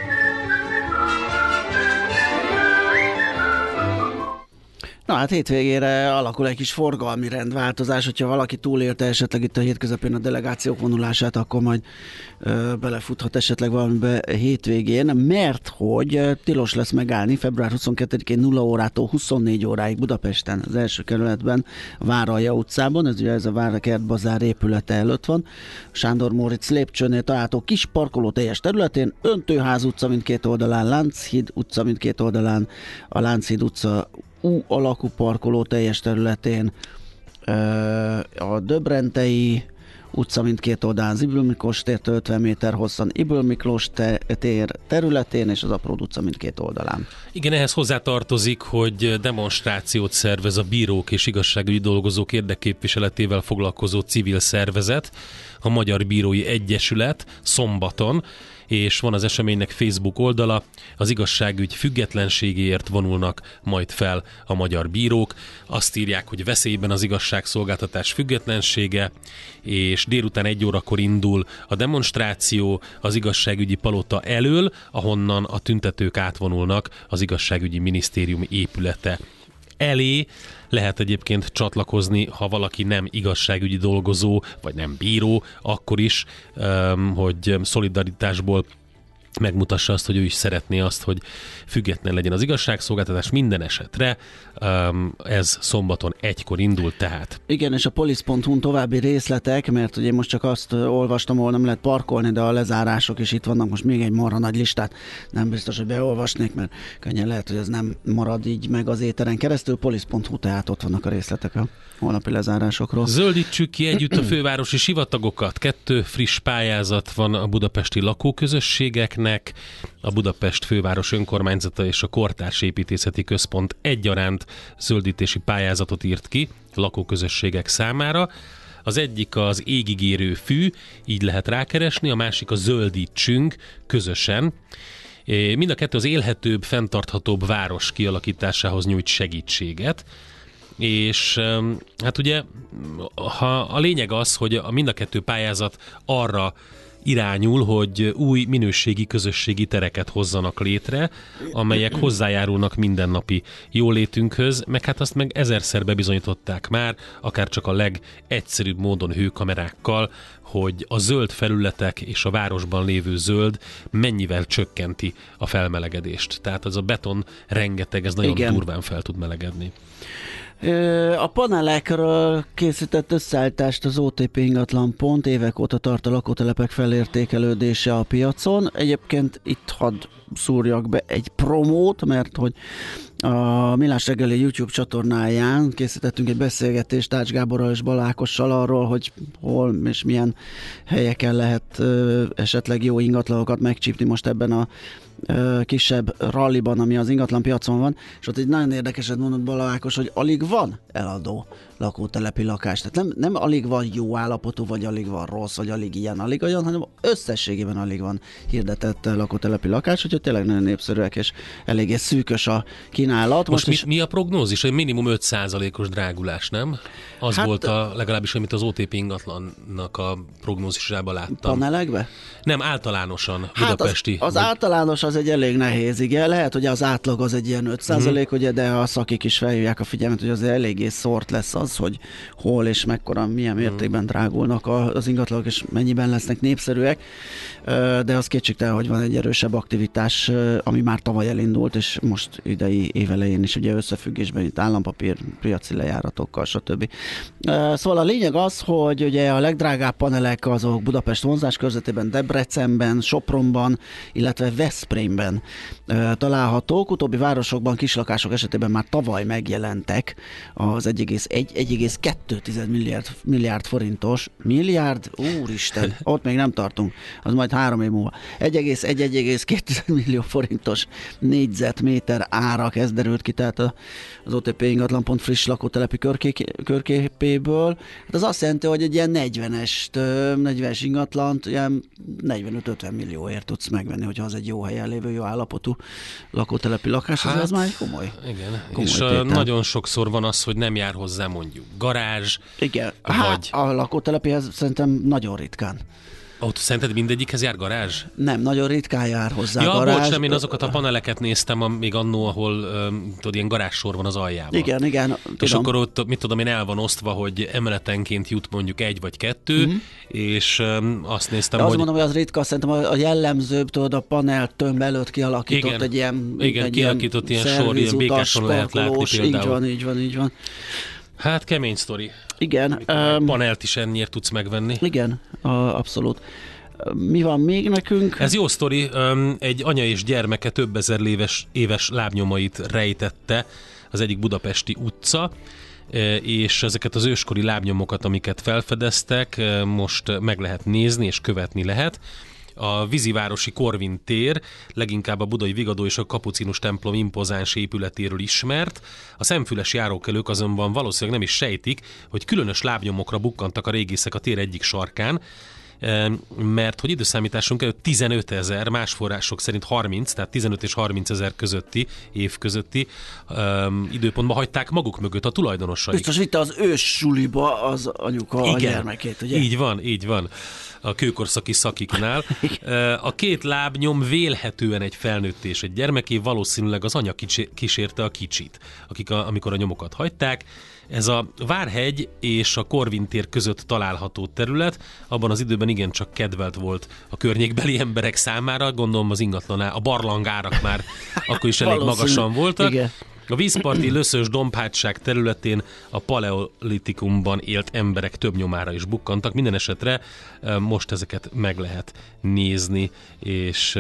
Na hát hétvégére alakul egy kis forgalmi rendváltozás, hogyha valaki túlélte esetleg itt a hét közepén a delegációk vonulását, akkor majd belefuthat esetleg valamibe hétvégén, mert hogy tilos lesz megállni február 22-én 0 órától 24 óráig Budapesten, az első kerületben, Váralja utcában, ez a Várkert bazár épülete előtt van, Sándor Móricz lépcsőnél található kis parkoló teljes területén, Öntőház utca mindkét oldalán, Lánchíd utca mindkét oldalán, a Lánchíd utca U alakú parkoló teljes területén, a Döbrentei utca mindkét oldalán, Ybl Miklós tértől 50 méter hosszan Ybl Miklós tér területén, és az Apród utca mindkét oldalán. Igen, ehhez hozzátartozik, hogy demonstrációt szervez a bírók és igazságügyi dolgozók érdekképviseletével foglalkozó civil szervezet, a Magyar Bírói Egyesület szombaton, és van az eseménynek Facebook oldala, az igazságügy függetlenségéért vonulnak majd fel a magyar bírók. Azt írják, hogy veszélyben az igazságszolgáltatás függetlensége, és délután 1 órakor indul a demonstráció az igazságügyi palota elől, ahonnan a tüntetők átvonulnak az igazságügyi minisztérium épülete elé. Lehet egyébként csatlakozni, ha valaki nem igazságügyi dolgozó, vagy nem bíró, akkor is, hogy szolidaritásból megmutassa azt, hogy ő is szeretné azt, hogy független legyen az igazságszolgáltatás minden esetre. Ez szombaton 1-kor indul tehát. Igen, és a polisz.hu-n további részletek, mert ugye most csak azt olvastam, ahol nem lehet parkolni, de a lezárások is itt vannak, most még egy marha nagy listát. Nem biztos, hogy beolvasnék, mert könnyen lehet, hogy ez nem marad így meg az éteren keresztül. Polisz.hu, tehát ott vannak a részletek a holnapi lezárásokról. Zöldítsük ki együtt a fővárosi sivatagokat. 2 friss pályázat van a budapesti lakóközösségeknek. A Budapest főváros önkormányzata és a Kortárs Építészeti Központ egyaránt zöldítési pályázatot írt ki lakóközösségek számára. Az egyik az égigérő fű, így lehet rákeresni, a másik a zöldítsünk közösen. Mind a kettő az élhetőbb, fenntarthatóbb város kialakításához nyújt segítséget. És hát ugye a lényeg az, hogy mind a kettő pályázat arra irányul, hogy új minőségi közösségi tereket hozzanak létre, amelyek hozzájárulnak mindennapi jólétünkhöz, meg hát azt meg 1000-szer bebizonyították már, akár csak a legegyszerűbb módon hőkamerákkal, hogy a zöld felületek és a városban lévő zöld mennyivel csökkenti a felmelegedést. Tehát az a beton rengeteg, ez nagyon durván fel tud melegedni. A panelekről készített összeállítást az OTP ingatlan pont, évek óta tart a lakótelepek felértékelődése a piacon. Egyébként itt hadd szúrjak be egy promót, mert hogy a Millás reggeli YouTube csatornáján készítettünk egy beszélgetést Ács Gáborral és Balla Ákossal arról, hogy hol és milyen helyeken lehet esetleg jó ingatlanokat megcsípni most ebben a kisebb ralliban, ami az ingatlan piacon van, és ott egy nagyon érdekeset mondott Balla Ákos, hogy alig van eladó lakótelepi lakás. Tehát nem alig van jó állapotú, vagy alig van rossz, vagy alig ilyen, alig olyan, hanem összességében alig van hirdetett lakótelepi lakás, úgyhogy tényleg nagyon népszerűek, és eléggé szűkös a kínálat. Most mi a prognózis? Hogy minimum 5%-os drágulás, nem? Az hát, volt legalábbis, amit az OTP ingatlannak a prognózisában láttam. Panelekbe? Nem, általánosan budapesti. Hát az általános az egy elég nehéz, igen. Lehet, hogy az átlag az egy ilyen 5%, ugye, de a szakik is felhívják a figyelmet, hogy azért eléggé szort lesz az, hogy hol és mekkora, milyen mértékben drágulnak az ingatlanok, és mennyiben lesznek népszerűek. De az kétségtelen, hogy van egy erősebb aktivitás, ami már tavaly elindult, és most idei évelején is ugye összefüggésben itt állampapír, piaci lejáratokkal, stb. Szóval a lényeg az, hogy ugye a legdrágább panelek azok Budapest vonzás körzetében, Debrecenben, Sopronban, illetve Veszprémben találhatók. Utóbbi városokban kislakások esetében már tavaly megjelentek az 1,1 1,2 milliárd forintos, úristen, ott még nem tartunk, az majd 3 év múlva, 1,2 millió forintos négyzetméter árak, ez derült ki, tehát az OTP ingatlan.hu friss lakótelepi körképéből. Hát az azt jelenti, hogy egy ilyen 40-es ingatlant ilyen 45-50 millióért tudsz megvenni, hogyha az egy jó helyen lévő, jó állapotú lakótelepi lakás, az már egy komoly. Igen, és nagyon sokszor van az, hogy nem jár hozzá mondjuk garázs. Igen, vagy... a lakótelepihez szerintem nagyon ritkán. Ott szerinted mindegyikhez jár garázs? Nem, nagyon ritkán jár hozzá garázs. Bocs, nem, én azokat a paneleket néztem még annó, ahol tudod, ilyen garázssor van az aljában. Igen. És akkor ott, mit tudom én, el van osztva, hogy emeletenként jut mondjuk 1 vagy 2, és azt néztem, de hogy... mondom, hogy az ritka, szerintem a jellemzőbb, tudod, a panel tömb előtt kialakított igen, egy ilyen... Igen, kialakított ilyen sor, ilyen Békáson lehet látni például. Így van. Hát kemény sztori. Igen. Panelt is ennyiért tudsz megvenni. Igen, abszolút. Mi van még nekünk? Ez jó sztori. Egy anya és gyermeke több ezer éves lábnyomait rejtette az egyik budapesti utca, és ezeket az őskori lábnyomokat, amiket felfedeztek, most meg lehet nézni és követni lehet. A vízivárosi Korvin tér leginkább a budai Vigadó és a Kapucinus templom impozáns épületéről ismert. A szemfüles járókelők azonban valószínűleg nem is sejtik, hogy különös lábnyomokra bukkantak a régészek a tér egyik sarkán, mert hogy időszámításunk előtt 15 000, más források szerint 30, tehát 15 és 30 000 közötti, év közötti időpontban hagyták maguk mögött a tulajdonosaik. Biztos vitte az ős suliba az anyuka a gyermekét, ugye? Így van. A kőkorszaki szakiknál. A két lábnyom vélhetően egy felnőtt és egy gyermeké, valószínűleg az anya kísérte a kicsit, amikor a nyomokat hagyták. Ez a Várhegy és a Korvin tér között található terület, abban az időben igencsak kedvelt volt a környékbeli emberek számára, gondolom az ingatlanál, a barlangárak már akkor is elég magasan voltak. Igen. A vízparti löszös dombhátság területén a paleolitikumban élt emberek több nyomára is bukkantak. Minden esetre most ezeket meg lehet nézni, és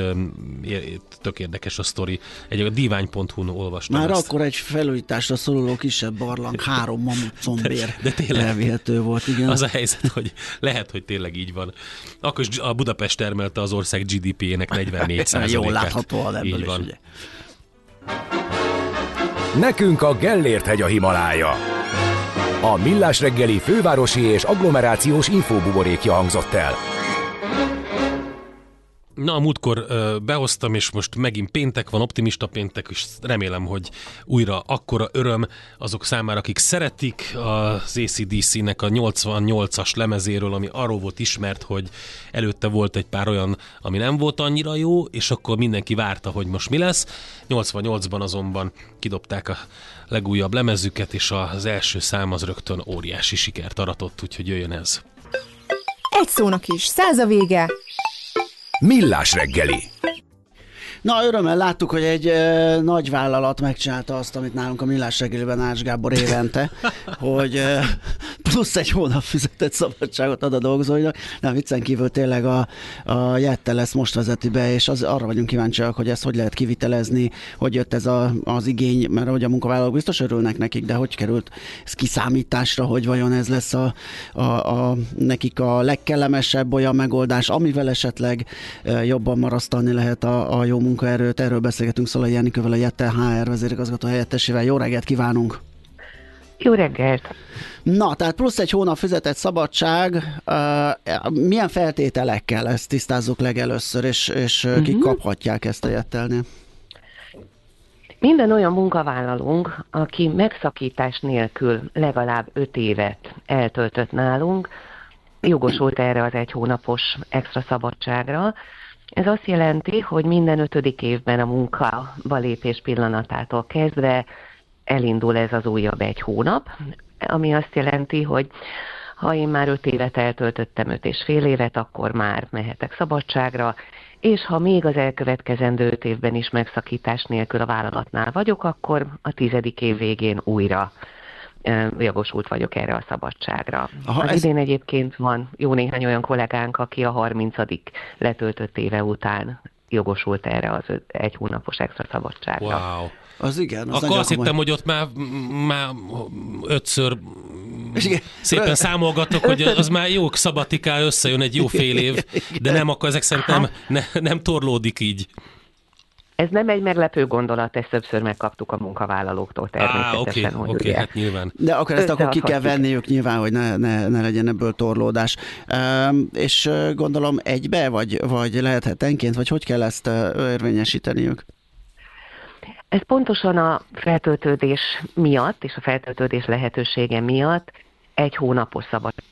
tök érdekes a sztori. A divány.hu-n olvastam már ezt. Akkor egy felújításra szoruló kisebb barlang, 3 mamut combér elvihető volt. Igen. Az a helyzet, hogy lehet, hogy tényleg így van. Akkor is a Budapest termelte az ország GDP-jének 44%-át. Jól láthatóan ebből is, ugye. Nekünk a Gellért-hegy a Himalája. A Millás reggeli fővárosi és agglomerációs infóbuborékja hangzott el. Na, a múltkor behoztam, és most megint péntek van, optimista péntek, és remélem, hogy újra akkora öröm azok számára, akik szeretik az AC/DC-nek a 88-as lemezéről, ami arról volt ismert, hogy előtte volt egy pár olyan, ami nem volt annyira jó, és akkor mindenki várta, hogy most mi lesz. 88-ban azonban kidobták a legújabb lemezüket, és az első szám az rögtön óriási sikert aratott, úgyhogy jöjjön ez. Egy szónak is 100 a vége. Millás reggeli. Na, örömmel láttuk, hogy egy nagy vállalat megcsinálta azt, amit nálunk a Millás reggeliben Ács Gábor évente, hogy plusz egy hónap fizetett szabadságot ad a dolgozóinak. Nem, viccen kívül tényleg a Jettel ezt most vezeti be, és arra vagyunk kíváncsiak, hogy ezt hogy lehet kivitelezni, hogy jött ez az igény, mert hogy a munkavállalók biztos örülnek nekik, de hogy került ez kiszámításra, hogy vajon ez lesz nekik a legkellemesebb olyan megoldás, amivel esetleg jobban marasztalni lehet a jó munkaerőt. Erről beszélgetünk Szalai Jennikővel, a Jettel HR vezérigazgató helyettesével. Jó reggelt kívánunk! Jó reggelt! Na, tehát plusz egy hónap fizetett szabadság, milyen feltételekkel, ezt tisztázzuk legelőször, és kik kaphatják ezt a Jettelnél? Minden olyan munkavállalónk, aki megszakítás nélkül legalább 5 évet eltöltött nálunk, jogosult erre az 1 hónapos extra szabadságra. Ez azt jelenti, hogy minden 5. évben a munkába lépés pillanatától kezdve elindul ez az újabb 1 hónap, ami azt jelenti, hogy ha én már 5 évet eltöltöttem, 5,5 évet, akkor már mehetek szabadságra, és ha még az elkövetkezendő 5 évben is megszakítás nélkül a vállalatnál vagyok, akkor a 10. év végén újra jogosult vagyok erre a szabadságra. Idén egyébként van jó néhány olyan kollégánk, aki a 30. letöltött éve után jogosult erre az 1 hónapos extra szabadságra. Wow. Az igen. Az akkor azt hittem, hogy ott már 5-ször szépen számolgatok, hogy az már jó szabatiká összejön egy jó fél év, de nem, akkor ezek szerint nem torlódik így. Ez nem egy meglepő gondolat, ezt többször megkaptuk a munkavállalóktól természetesen. Oké, hát nyilván. De akkor ezt akkor ki kell venniük nyilván, hogy ne legyen ebből torlódás. És gondolom egybe, vagy lehet hetenként, vagy hogy kell ezt érvényesíteniük? Ez pontosan a feltöltődés miatt, és a feltöltődés lehetősége miatt 1 hónapos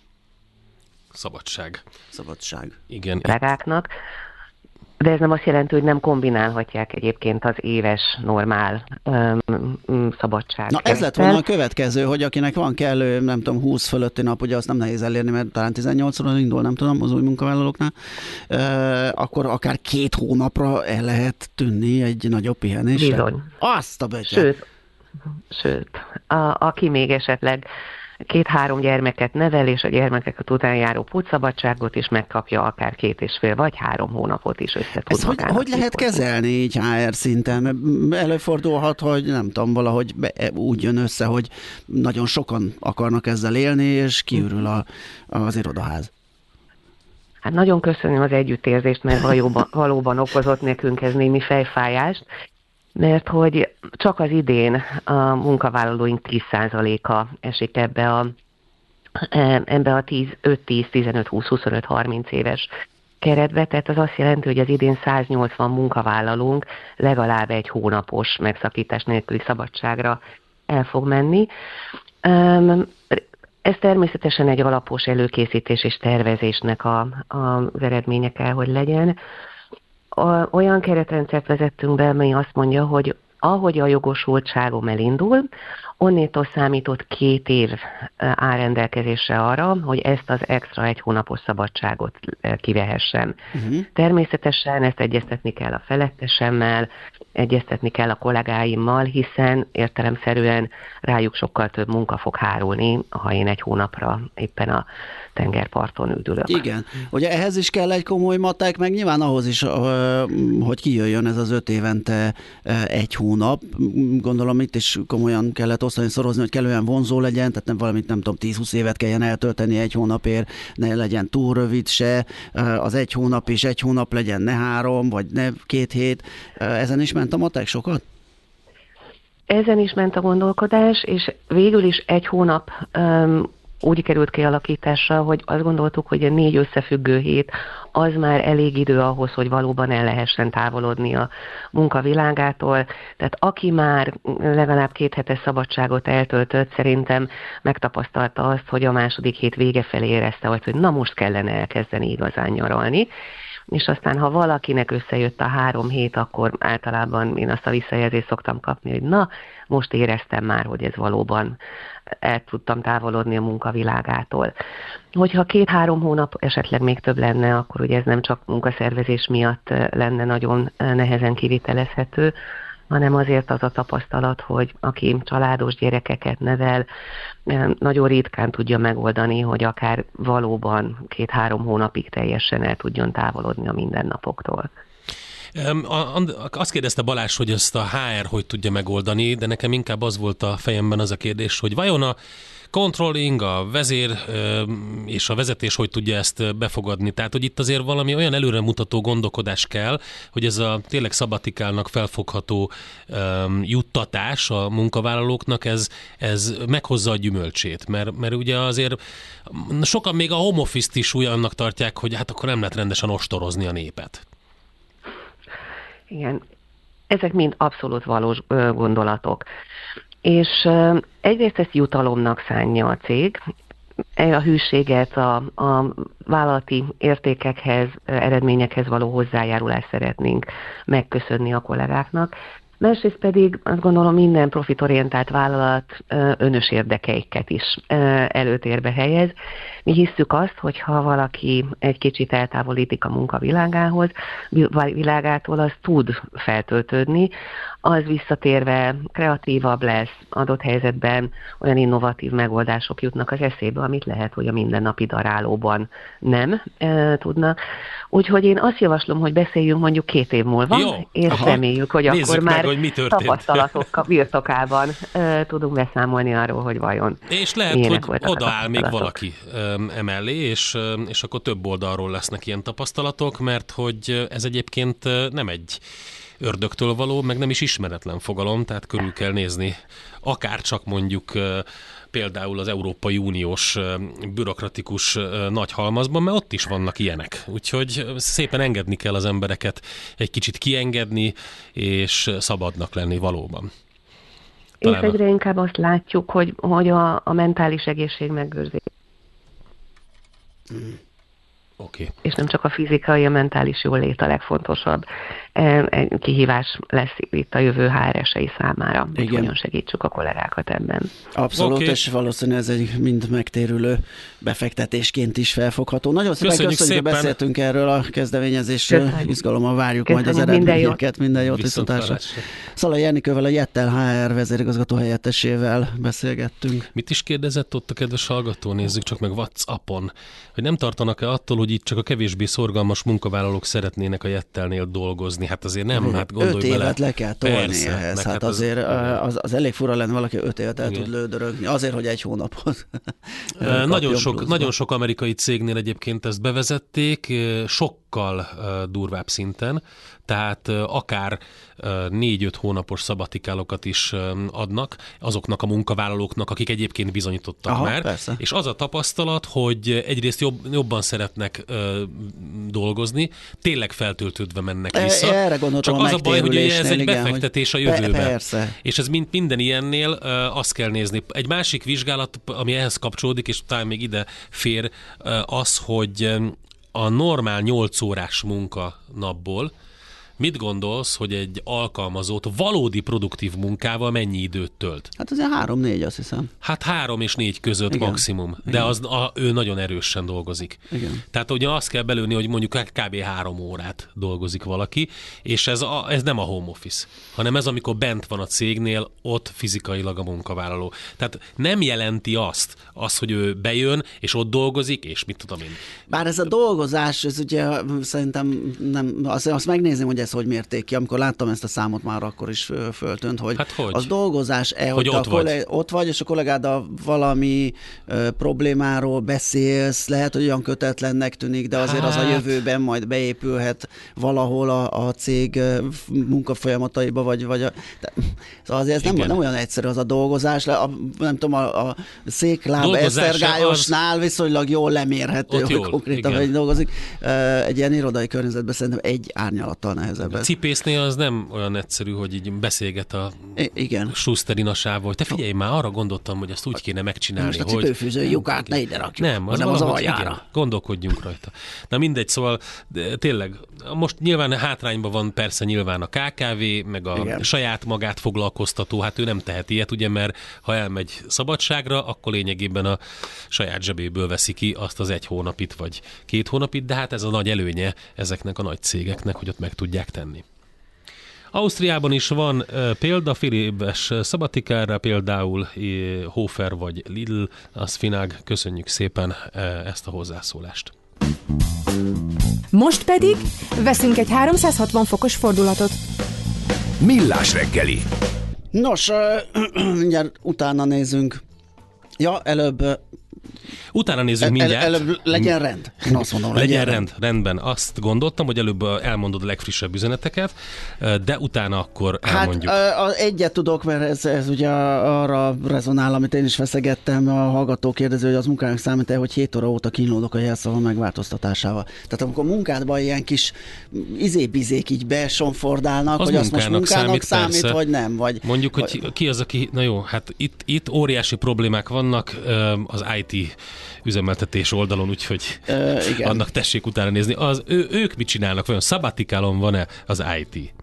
szabadság. Igen. Kollégáknak. De ez nem azt jelenti, hogy nem kombinálhatják egyébként az éves normál szabadság. Na ez lett volna a következő, hogy akinek van kellő, nem tudom, 20 fölötti nap, ugye azt nem nehéz elérni, mert talán 18-ról indul, nem tudom, az új munkavállalóknál, akkor akár 2 hónapra el lehet tűnni egy nagyobb pihenésre. Bizony. Azt a bötyet. Sőt, aki még esetleg 2-3 gyermeket nevel, és a gyermekeket után járó pótszabadságot is megkapja, akár 2,5 vagy 3 hónapot is össze tud magának. Hogy lehet kezelni így HR szinten? Előfordulhat, hogy nem tudom, valahogy úgy jön össze, hogy nagyon sokan akarnak ezzel élni, és kiürül az irodaház. Hát nagyon köszönöm az együttérzést, mert valóban okozott nekünk ez némi fejfájást, mert hogy csak az idén a munkavállalóink 10%-a esik ebbe a 5-10, 15, 20, 25, 30 éves keretbe, tehát az azt jelenti, hogy az idén 180 munkavállalónk legalább 1 hónapos megszakítás nélküli szabadságra el fog menni. Ez természetesen egy alapos előkészítés és tervezésnek az eredménye kell, hogy legyen. Olyan keretrendszert vezettünk be, amely azt mondja, hogy ahogy a jogosultságom elindul, onnétól számított 2 év áll rendelkezésre arra, hogy ezt az extra 1 hónapos szabadságot kivehessem. Természetesen ezt egyeztetni kell a felettesemmel, egyeztetni kell a kollégáimmal, hiszen értelemszerűen rájuk sokkal több munka fog hárulni, ha én 1 hónapra éppen a tengerparton üdülök. Igen. Ugye ehhez is kell egy komoly matek, meg nyilván ahhoz is, hogy kijöjjön ez az 5 évente 1 hónap. Gondolom itt is komolyan kellett osztani, szorozni, hogy kellően vonzó legyen, tehát nem valamit, nem tudom, 10-20 évet kelljen eltölteni 1 hónapért, ne legyen túl rövid se, az 1 hónap is 1 hónap legyen, ne 3, vagy ne 2 hét. Ezen is ment a matek sokat? Ezen is ment a gondolkodás, és végül is 1 hónap úgy került kialakításra, hogy azt gondoltuk, hogy a 4 összefüggő hét az már elég idő ahhoz, hogy valóban el lehessen távolodni a munkavilágától. Tehát aki már legalább 2 hetes szabadságot eltöltött, szerintem megtapasztalta azt, hogy a második hét vége felé érezte, hogy na most kellene elkezdeni igazán nyaralni. És aztán, ha valakinek összejött a 3 hét, akkor általában én azt a visszajelzést szoktam kapni, hogy na, most éreztem már, hogy ez valóban el tudtam távolodni a munkavilágától. Hogyha 2-3 hónap esetleg még több lenne, akkor ugye ez nem csak munkaszervezés miatt lenne nagyon nehezen kivitelezhető, hanem azért az a tapasztalat, hogy aki családos gyerekeket nevel, nagyon ritkán tudja megoldani, hogy akár valóban 2-3 hónapig teljesen el tudjon távolodni a mindennapoktól. Azt kérdezte Balázs, hogy ezt a HR hogy tudja megoldani, de nekem inkább az volt a fejemben az a kérdés, hogy vajon a controlling, a vezér és a vezetés hogy tudja ezt befogadni. Tehát, hogy itt azért valami olyan előremutató gondolkodás kell, hogy ez a tényleg szabatikálnak felfogható juttatás a munkavállalóknak, ez meghozza a gyümölcsét. Mert ugye azért sokan még a home office-t is olyannak tartják, hogy hát akkor nem lehet rendesen ostorozni a népet. Igen, ezek mind abszolút valós gondolatok. És egyrészt ezt jutalomnak szánja a cég, a hűséget, a vállalati értékekhez, eredményekhez való hozzájárulást szeretnénk megköszönni a kollégáknak. Másrészt pedig azt gondolom minden profitorientált vállalat önös érdekeiket is előtérbe helyez. Mi hisszük azt, hogy ha valaki egy kicsit eltávolítik a munkavilágától, az tud feltöltődni, az visszatérve kreatívabb lesz, adott helyzetben olyan innovatív megoldások jutnak az eszébe, amit lehet, hogy a mindennapi darálóban nem tudna. Úgyhogy én azt javaslom, hogy beszéljünk mondjuk 2 év múlva, és reméljük, hogy nézzük akkor meg, már hogy tapasztalatok birtokában tudunk beszámolni arról, hogy vajon és lehet, hogy odaáll még valaki emellé, és akkor több oldalról lesznek ilyen tapasztalatok, mert hogy ez egyébként nem egy ördögtől való, meg nem is ismeretlen fogalom, tehát körül kell nézni, akár csak mondjuk például az Európai Uniós bürokratikus nagy halmazban, mert ott is vannak ilyenek. Úgyhogy szépen engedni kell az embereket, egy kicsit kiengedni, és szabadnak lenni valóban. És egyre inkább azt látjuk, hogy a mentális egészség megőrzés. Okay. És nem csak a fizikai, a mentális jólét a legfontosabb kihívás lesz itt a jövő HR-esei számára, hogy hogyan segítsük a kollégákat ebben. Abszolút, és valószínűleg ez egy mind megtérülő befektetésként is felfogható. Nagyon szépen köszönjük, hogy beszéltünk erről a kezdeményezésről. Izgalommal várjuk majd az eredményeket. Minden jót, viszontlátásra. Szalai Enikővel, a Jettel HR vezérigazgató helyettesével beszélgettünk. Mit is kérdezett ott a kedves hallgató? Nézzük csak meg WhatsAppon, hogy nem tartanak-e attól, hogy itt csak a kevésbé szorgalmas munkavállalók szeretnének a Jettelnél dolgozni? Hát azért nem, hát gondolj 5 évet le kell tolni ehhez. Hát azért az elég fura lenne, valaki 5 évet el tud lődörögni. Azért, hogy 1 hónapot. Nagyon sok amerikai cégnél egyébként ezt bevezették, sokkal durvább szinten, tehát akár 4-5 hónapos szabatikálokat is adnak azoknak a munkavállalóknak, akik egyébként bizonyítottak már. Persze. És az a tapasztalat, hogy egyrészt jobban szeretnek dolgozni, tényleg feltöltődve mennek vissza. Erre gondoltam. Csak az a baj, hogy ez egy befektetés a jövőbe. Persze. És ez minden ilyennél azt kell nézni. Egy másik vizsgálat, ami ehhez kapcsolódik, és talán még ide fér, az, hogy a normál 8 órás munkanapból mit gondolsz, hogy egy alkalmazott valódi produktív munkával mennyi időt tölt? Hát azért 3-4, azt hiszem. Hát 3 és 4 között maximum. De ő nagyon erősen dolgozik. Igen. Tehát ugye azt kell belőni, hogy mondjuk kb. 3 órát dolgozik valaki, és ez nem a home office, hanem ez, amikor bent van a cégnél, ott fizikailag a munkavállaló. Tehát nem jelenti azt, hogy ő bejön, és ott dolgozik, és mit tudom én. Bár ez a dolgozás, ez ugye szerintem nem, azt megnézném, hogy ez hogy mérték ki. Amikor láttam ezt a számot, már akkor is föltűnt, hogy az dolgozás, hogy ott vagy, és a kollégáddal valami problémáról beszélsz, lehet, hogy olyan kötetlennek tűnik, de azért az a jövőben majd beépülhet valahol a cég munkafolyamataiba, szóval azért ez nem olyan egyszerű az a dolgozás, nem tudom, a székláb esztergályosnál viszonylag jól lemérhető, hogy konkrétan hogy dolgozik. Egy ilyen irodai környezetben szerintem egy árnyalattal nehezebb. A cipésznél az nem olyan egyszerű, hogy így beszélget a Schusteri nasával, hogy te figyelj már, arra gondoltam, hogy ezt úgy kéne megcsinálni, most a cipőfűző lyukát ne ide rakjuk, nem, hanem az aljára. Gondolkodjunk rajta. Na mindegy, szóval tényleg, most nyilván hátrányban van persze nyilván a KKV, meg a saját magát foglalkoztató, hát ő nem tehet ilyet, ugye, mert ha elmegy szabadságra, akkor lényegében a saját zsebéből veszi ki azt az 1 hónapit, vagy 2 hónapit, de hát ez a nagy előnye ezeknek a nagy cégeknek, hogy ott meg tudják tenni. Ausztriában is van példa, fél éves szabatikára, például Hofer vagy Lidl, az Finag, köszönjük szépen ezt a hozzászólást. Most pedig veszünk egy 360 fokos fordulatot. Millás reggeli. Nos, mindjárt utána nézünk. Ja, előbb... Utána nézzük mindjárt. Előbb legyen rend. Én azt mondom, legyen rend. Rendben. Azt gondoltam, hogy előbb elmondod a legfrissebb üzeneteket, de utána akkor elmondjuk. Hát egyet tudok, mert ez ugye arra rezonál, amit én is feszegettem, a hallgató kérdező, hogy az munkának számít-e, hogy 7 óra óta kínlódok a jelszava megváltoztatásával. Tehát amikor munkádban ilyen kis izébizék így besonfordálnak, hogy azt most munkának számít vagy nem. Mondjuk, hogy ki az, aki... Na jó, hát itt óriási problémák vannak az IT üzemeltetés oldalon, úgyhogy annak tessék utána nézni. Ők mit csinálnak? Vajon szabatikálon van-e az IT?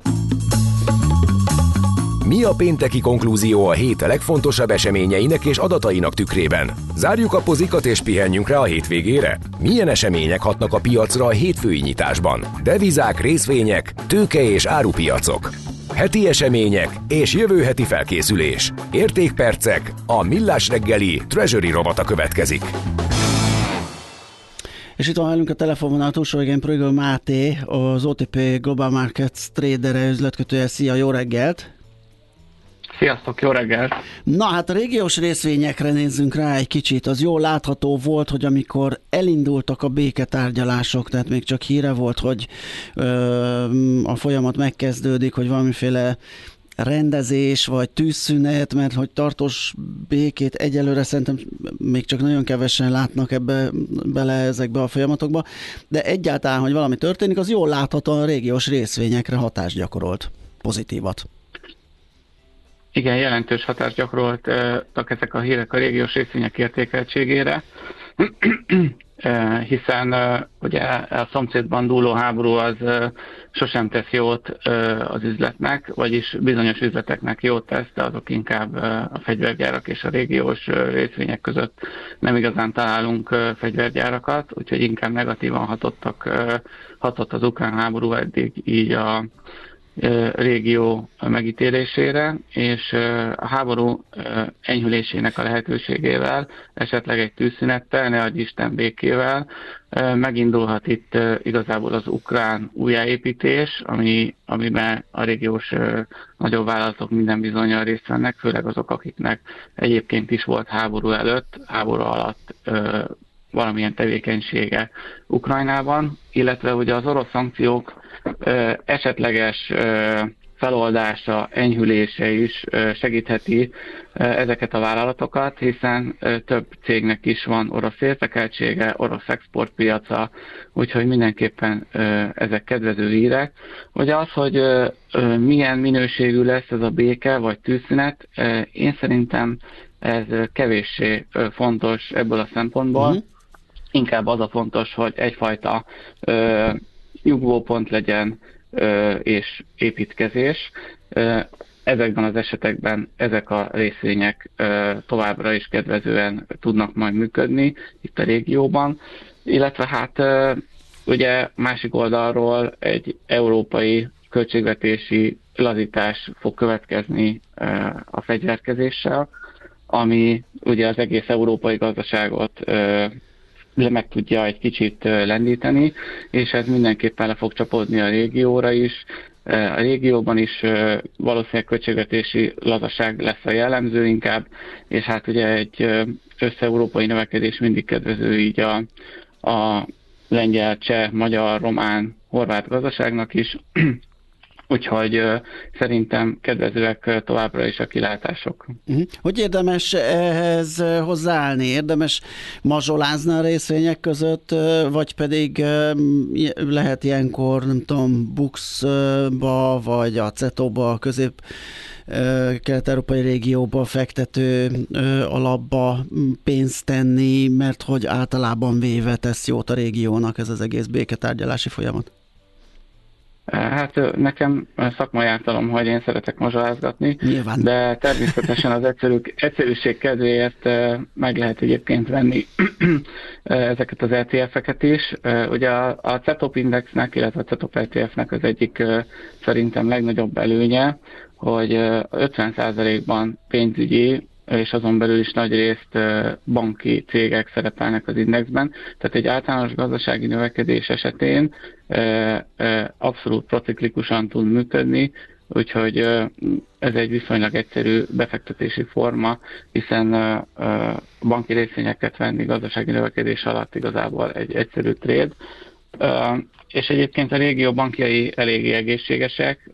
Mi a pénteki konklúzió a hét legfontosabb eseményeinek és adatainak tükrében? Zárjuk a pozikat és pihenjünk rá a hétvégére? Milyen események hatnak a piacra a hétfői nyitásban? Devizák, részvények, tőke és árupiacok. heti események és jövő heti felkészülés. Értékpercek, a Millás reggeli Treasury rovata következik. És itt van velünk a telefonvonal túlsó végén Prögöl Máté, az OTP Global Markets tradere, üzletkötője. Szia, jó reggelt! Sziasztok, jó reggelt! Na hát a régiós részvényekre nézzünk rá egy kicsit. Az jól látható volt, hogy amikor elindultak a béketárgyalások, tehát még csak híre volt, hogy a folyamat megkezdődik, hogy valamiféle rendezés vagy tűzszünet, mert hogy tartós békét egyelőre szerintem még csak nagyon kevesen látnak bele ezekbe a folyamatokba, de egyáltalán, hogy valami történik, az jól láthatóan a régiós részvényekre hatást gyakorolt, pozitívat. Igen, jelentős hatást gyakoroltak ezek a hírek a régiós részvények értékeltségére, hiszen ugye a szomszédban dúló háború az sosem tesz jót az üzletnek, vagyis bizonyos üzleteknek jót tesz, de azok inkább a fegyvergyárak és a régiós részvények között nem igazán találunk fegyvergyárakat, úgyhogy inkább negatívan hatott az ukrán háború eddig így a régió megítélésére, és a háború enyhülésének a lehetőségével, esetleg egy tűzszünettel, ne adj Isten békével, megindulhat itt igazából az ukrán újjáépítés, amiben a régiós nagyobb vállalatok minden bizonnyal részt vennek, főleg azok, akiknek egyébként is volt háború előtt, háború alatt valamilyen tevékenysége Ukrajnában, illetve ugye az orosz szankciók esetleges feloldása, enyhülése is segítheti ezeket a vállalatokat, hiszen több cégnek is van orosz érdekeltsége, orosz exportpiaca, úgyhogy mindenképpen ezek kedvező hírek. Ugye az, hogy milyen minőségű lesz ez a béke vagy tűzszünet, én szerintem ez kevéssé fontos ebből a szempontból. Inkább az a fontos, hogy egyfajta nyugvópont legyen és építkezés. Ezekben az esetekben ezek a részvények továbbra is kedvezően tudnak majd működni itt a régióban, illetve hát ugye másik oldalról egy európai költségvetési lazítás fog következni a fegyverkezéssel, ami ugye az egész európai gazdaságot meg tudja egy kicsit lendíteni, és ez mindenképpen le fog csapódni a régióra is. A régióban is valószínűleg költségvetési lazaság lesz a jellemző inkább, és hát ugye egy össze-európai növekedés mindig kedvező így a lengyel, cseh, magyar, román, horvát gazdaságnak is. Úgyhogy szerintem kedvezőek továbbra is a kilátások. Hogy érdemes ehhez hozzáállni? Érdemes mazsolázni a részvények között, vagy pedig lehet ilyenkor, nem tudom, Buxba, vagy a CETO-ba, a közép-kelet-európai régióba fektető alapba pénzt tenni, mert hogy általában véve tesz jót a régiónak ez az egész béketárgyalási folyamat? Hát nekem szakmai ártalom, hogy én szeretek mazsolázgatni, nyilván. De természetesen az egyszerűség kedvéért meg lehet egyébként venni ezeket az ETF-eket is. Ugye a CETOP Indexnek, illetve a CETOP ETF-nek az egyik szerintem legnagyobb előnye, hogy 50%-ban pénzügyi, és azon belül is nagy részt banki cégek szerepelnek az indexben. Tehát egy általános gazdasági növekedés esetén abszolút prociklikusan tud működni, úgyhogy ez egy viszonylag egyszerű befektetési forma, hiszen banki részvényeket venni gazdasági növekedés alatt igazából egy egyszerű trade. És egyébként a régió bankjai eléggé egészségesek,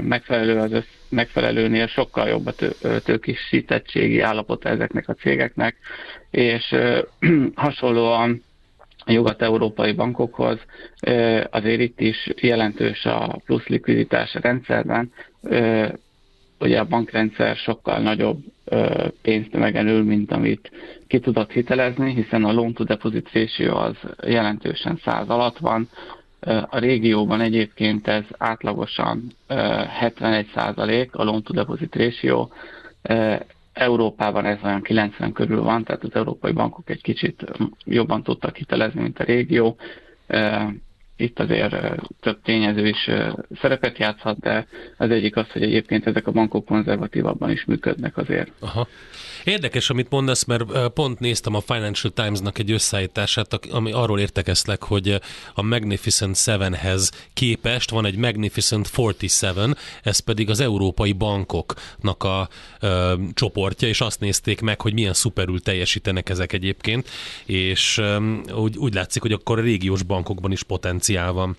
megfelelőnél sokkal jobb a tőkésítettségi állapota ezeknek a cégeknek, és hasonlóan a nyugat-európai bankokhoz azért itt is jelentős a plusz likviditás a rendszerben. Ugye a bankrendszer sokkal nagyobb pénztömegen ül, mint amit ki tudott hitelezni, hiszen a loan to deposit ratio az jelentősen 100 alatt van. A régióban egyébként ez átlagosan 71% a loan to deposit ratio. Európában ez olyan 90 körül van, tehát az európai bankok egy kicsit jobban tudtak hitelezni, mint a régió. itt azért több tényező is szerepet játszhat, de az egyik az, hogy egyébként ezek a bankok konzervatívabban is működnek azért. Aha. Érdekes, amit mondasz, mert pont néztem a Financial Times-nak egy összeállítását, ami arról értekezlek, hogy a Magnificent Sevenhez képest van egy Magnificent 47, ez pedig az európai bankoknak a csoportja, és azt nézték meg, hogy milyen szuperül teljesítenek ezek egyébként, és úgy látszik, hogy akkor a régiós bankokban is potenciál van.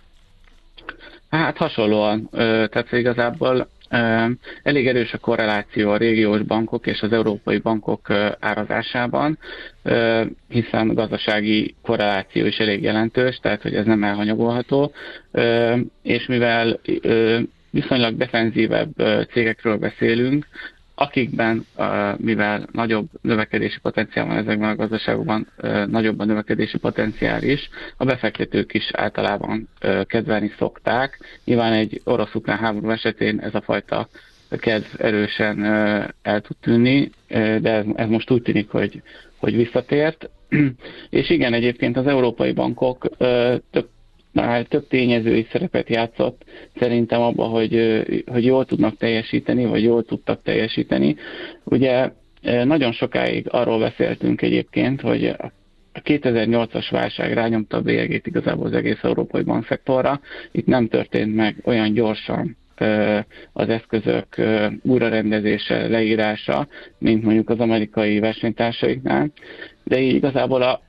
Hát hasonlóan, tehát igazából elég erős a korreláció a régiós bankok és az európai bankok árazásában, hiszen a gazdasági korreláció is elég jelentős, tehát hogy ez nem elhanyagolható, és mivel viszonylag defenzívebb cégekről beszélünk, akikben, mivel nagyobb növekedési potenciál van ezekben a gazdaságokban, nagyobb a növekedési potenciál is, a befektetők is általában kedvelni szokták. Nyilván egy orosz-ukrán háború esetén ez a fajta kedv erősen el tud tűnni, de ez most úgy tűnik, hogy visszatért. És igen, egyébként az európai bankok több tényezői szerepet játszott szerintem abban, hogy jól tudnak teljesíteni, vagy jól tudtak teljesíteni. Ugye nagyon sokáig arról beszéltünk egyébként, hogy a 2008-as válság rányomta a bélyegét igazából az egész európai bankszektorra. Itt nem történt meg olyan gyorsan az eszközök újrarendezése, leírása, mint mondjuk az amerikai versenytársaiknál. De így igazából a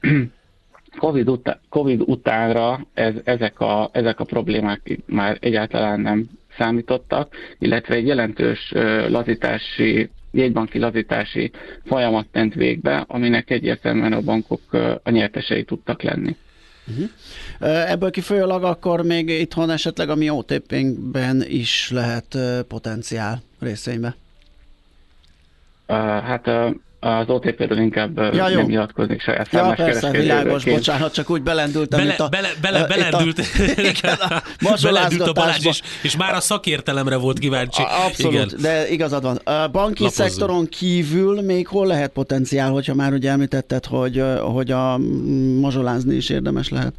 Covid utánra ezek a problémák már egyáltalán nem számítottak, illetve egy jelentős jegybanki lazítási folyamat ment végbe, aminek egyértelműen a bankok a nyertesei tudtak lenni. Ebből kifolyólag akkor még itthon esetleg a mi OTP-nkben is lehet potenciál részvénybe? Hát az OTP-ről inkább nem nyilatkoznék saját számlás persze, világos, bocsánat, csak úgy belendültem. Belendült a Balázs, és már a szakértelemre volt kíváncsi. Abszolút, igen. De igazad van. A banki szektoron kívül még hol lehet potenciál, hogyha már ugye említetted, hogy a mazsolázni is érdemes lehet?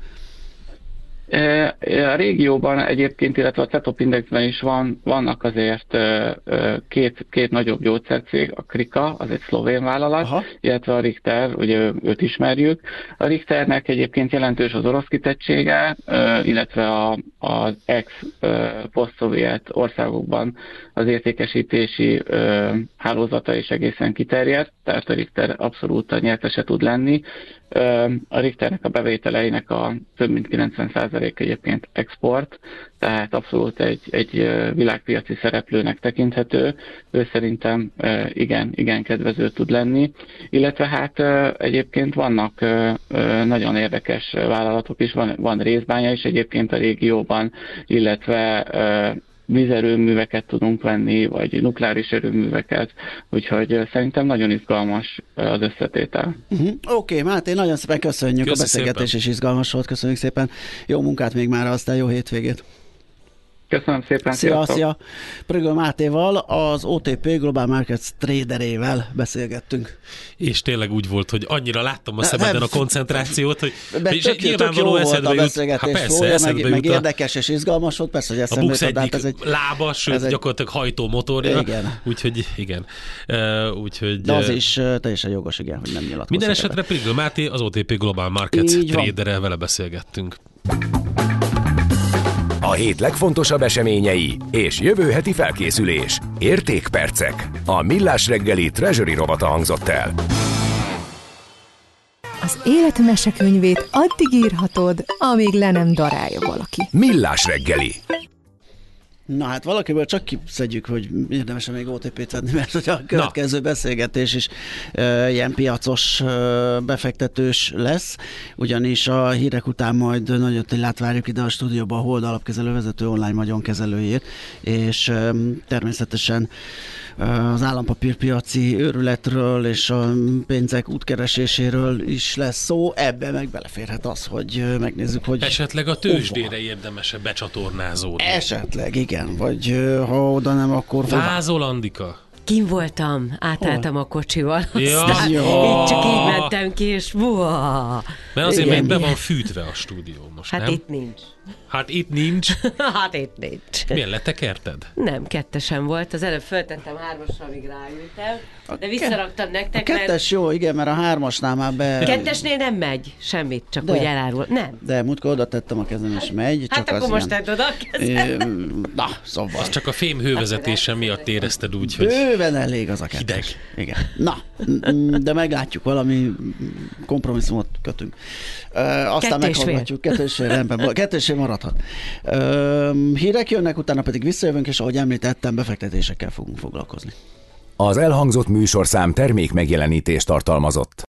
A régióban egyébként, illetve a CETOP Indexben is vannak azért két nagyobb gyógyszercég, a Krika, az egy szlovén vállalat, aha, illetve a Richter, ugye őt ismerjük. A Richternek egyébként jelentős az orosz kitettsége, illetve az ex-posztszovjet országokban az értékesítési hálózata is egészen kiterjedt, tehát a Richter abszolút a nyertese tud lenni. A Richternek a bevételeinek a több mint 90% egyébként export, tehát abszolút egy világpiaci szereplőnek tekinthető. Ő szerintem igen kedvező tud lenni. Illetve hát egyébként vannak nagyon érdekes vállalatok is, van részbánya is egyébként a régióban, illetve vízerőműveket tudunk venni, vagy nukleáris erőműveket, úgyhogy szerintem nagyon izgalmas az összetétel. Oké, Máté, nagyon szépen köszönjük a beszélgetés, és izgalmas volt, köszönjük szépen. Jó munkát még már, aztán jó hétvégét. Köszönöm szépen. Szia. Prögöl Mátéval, az OTP Global Markets traderével beszélgettünk. És tényleg úgy volt, hogy annyira láttam a szemeden a koncentrációt, hogy tök jó volt a beszélgetés, meg érdekes és izgalmas volt, persze, hogy eszembe jutott. A BUX egyik lába, sőt gyakorlatilag hajtómotorja. Igen. Úgyhogy igen. De az is teljesen jogos, igen, hogy nem nyilatkoztak. Minden esetre Prögöl Máté, az OTP Global Markets traderrel vele beszélgettünk. A hét legfontosabb eseményei és jövő heti felkészülés. Értékpercek. A Millás reggeli Treasury rovata hangzott el. Az élet mesekönyvét addig írhatod, amíg le nem darálja valaki. Millás reggeli. Na hát valakiből csak kiszedjük, hogy érdemes még OTP-t venni, mert hogy a következő beszélgetés is ilyen piacos, befektetős lesz, ugyanis a hírek után majd nagyon látvárjuk ide a stúdióba a Hold alapkezelő vezető online vagyonkezelőjét, és természetesen az állampapírpiaci őrületről és a pénzek útkereséséről is lesz szó, ebben meg beleférhet az, hogy megnézzük, hogy esetleg a tőzsdére érdemes becsatornázódni. Esetleg, igen, vagy ha oda nem, akkor Vázol Andika. Kim voltam, átálltam a kocsival, ja. aztán így csak így mentem ki, és buha. Mert azért még be van fűtve a stúdió most, hát nem? Itt nincs. Hát itt nincs. Hát itt nincs. Milyen letekerted? Nem, kettesen volt. Az előbb föltettem 3-asra, amíg ráültem, de visszaraktam nektek, a kettes jó, igen, mert a 3-asnál már be... Kettesnél nem megy semmit, csak hogy elárul. Nem. De múltkor oda tettem a kezem, és megy. Hát csak akkor most tedd oda a kezem. Na, szóval. Az csak a fém hővezetése miatt érezted úgy, hogy... Bőven elég az a kettes. Hideg. Igen. Na, de meglátjuk, valami kompromisszumot kötünk. Aztán meghallgatjuk. Kettősfél maradhat. Hírek jönnek, utána pedig visszajövünk, és ahogy említettem, befektetésekkel fogunk foglalkozni. Az elhangzott műsorszám termék megjelenítést tartalmazott.